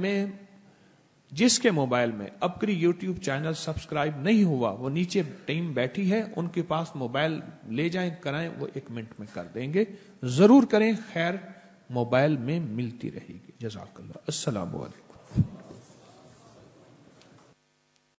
میں ابکری یوٹیوب چینل سبسکرائب نہیں ہوا, وہ نیچے ٹیم بیٹھی ہے, ان کے پاس موبائل لے جائیں, کرائیں, وہ 1 منٹ میں کر دیں گے. ضرور کریں, خیر موبائل میں ملتی رہے گی. جزاک اللہ. السلام علیکم.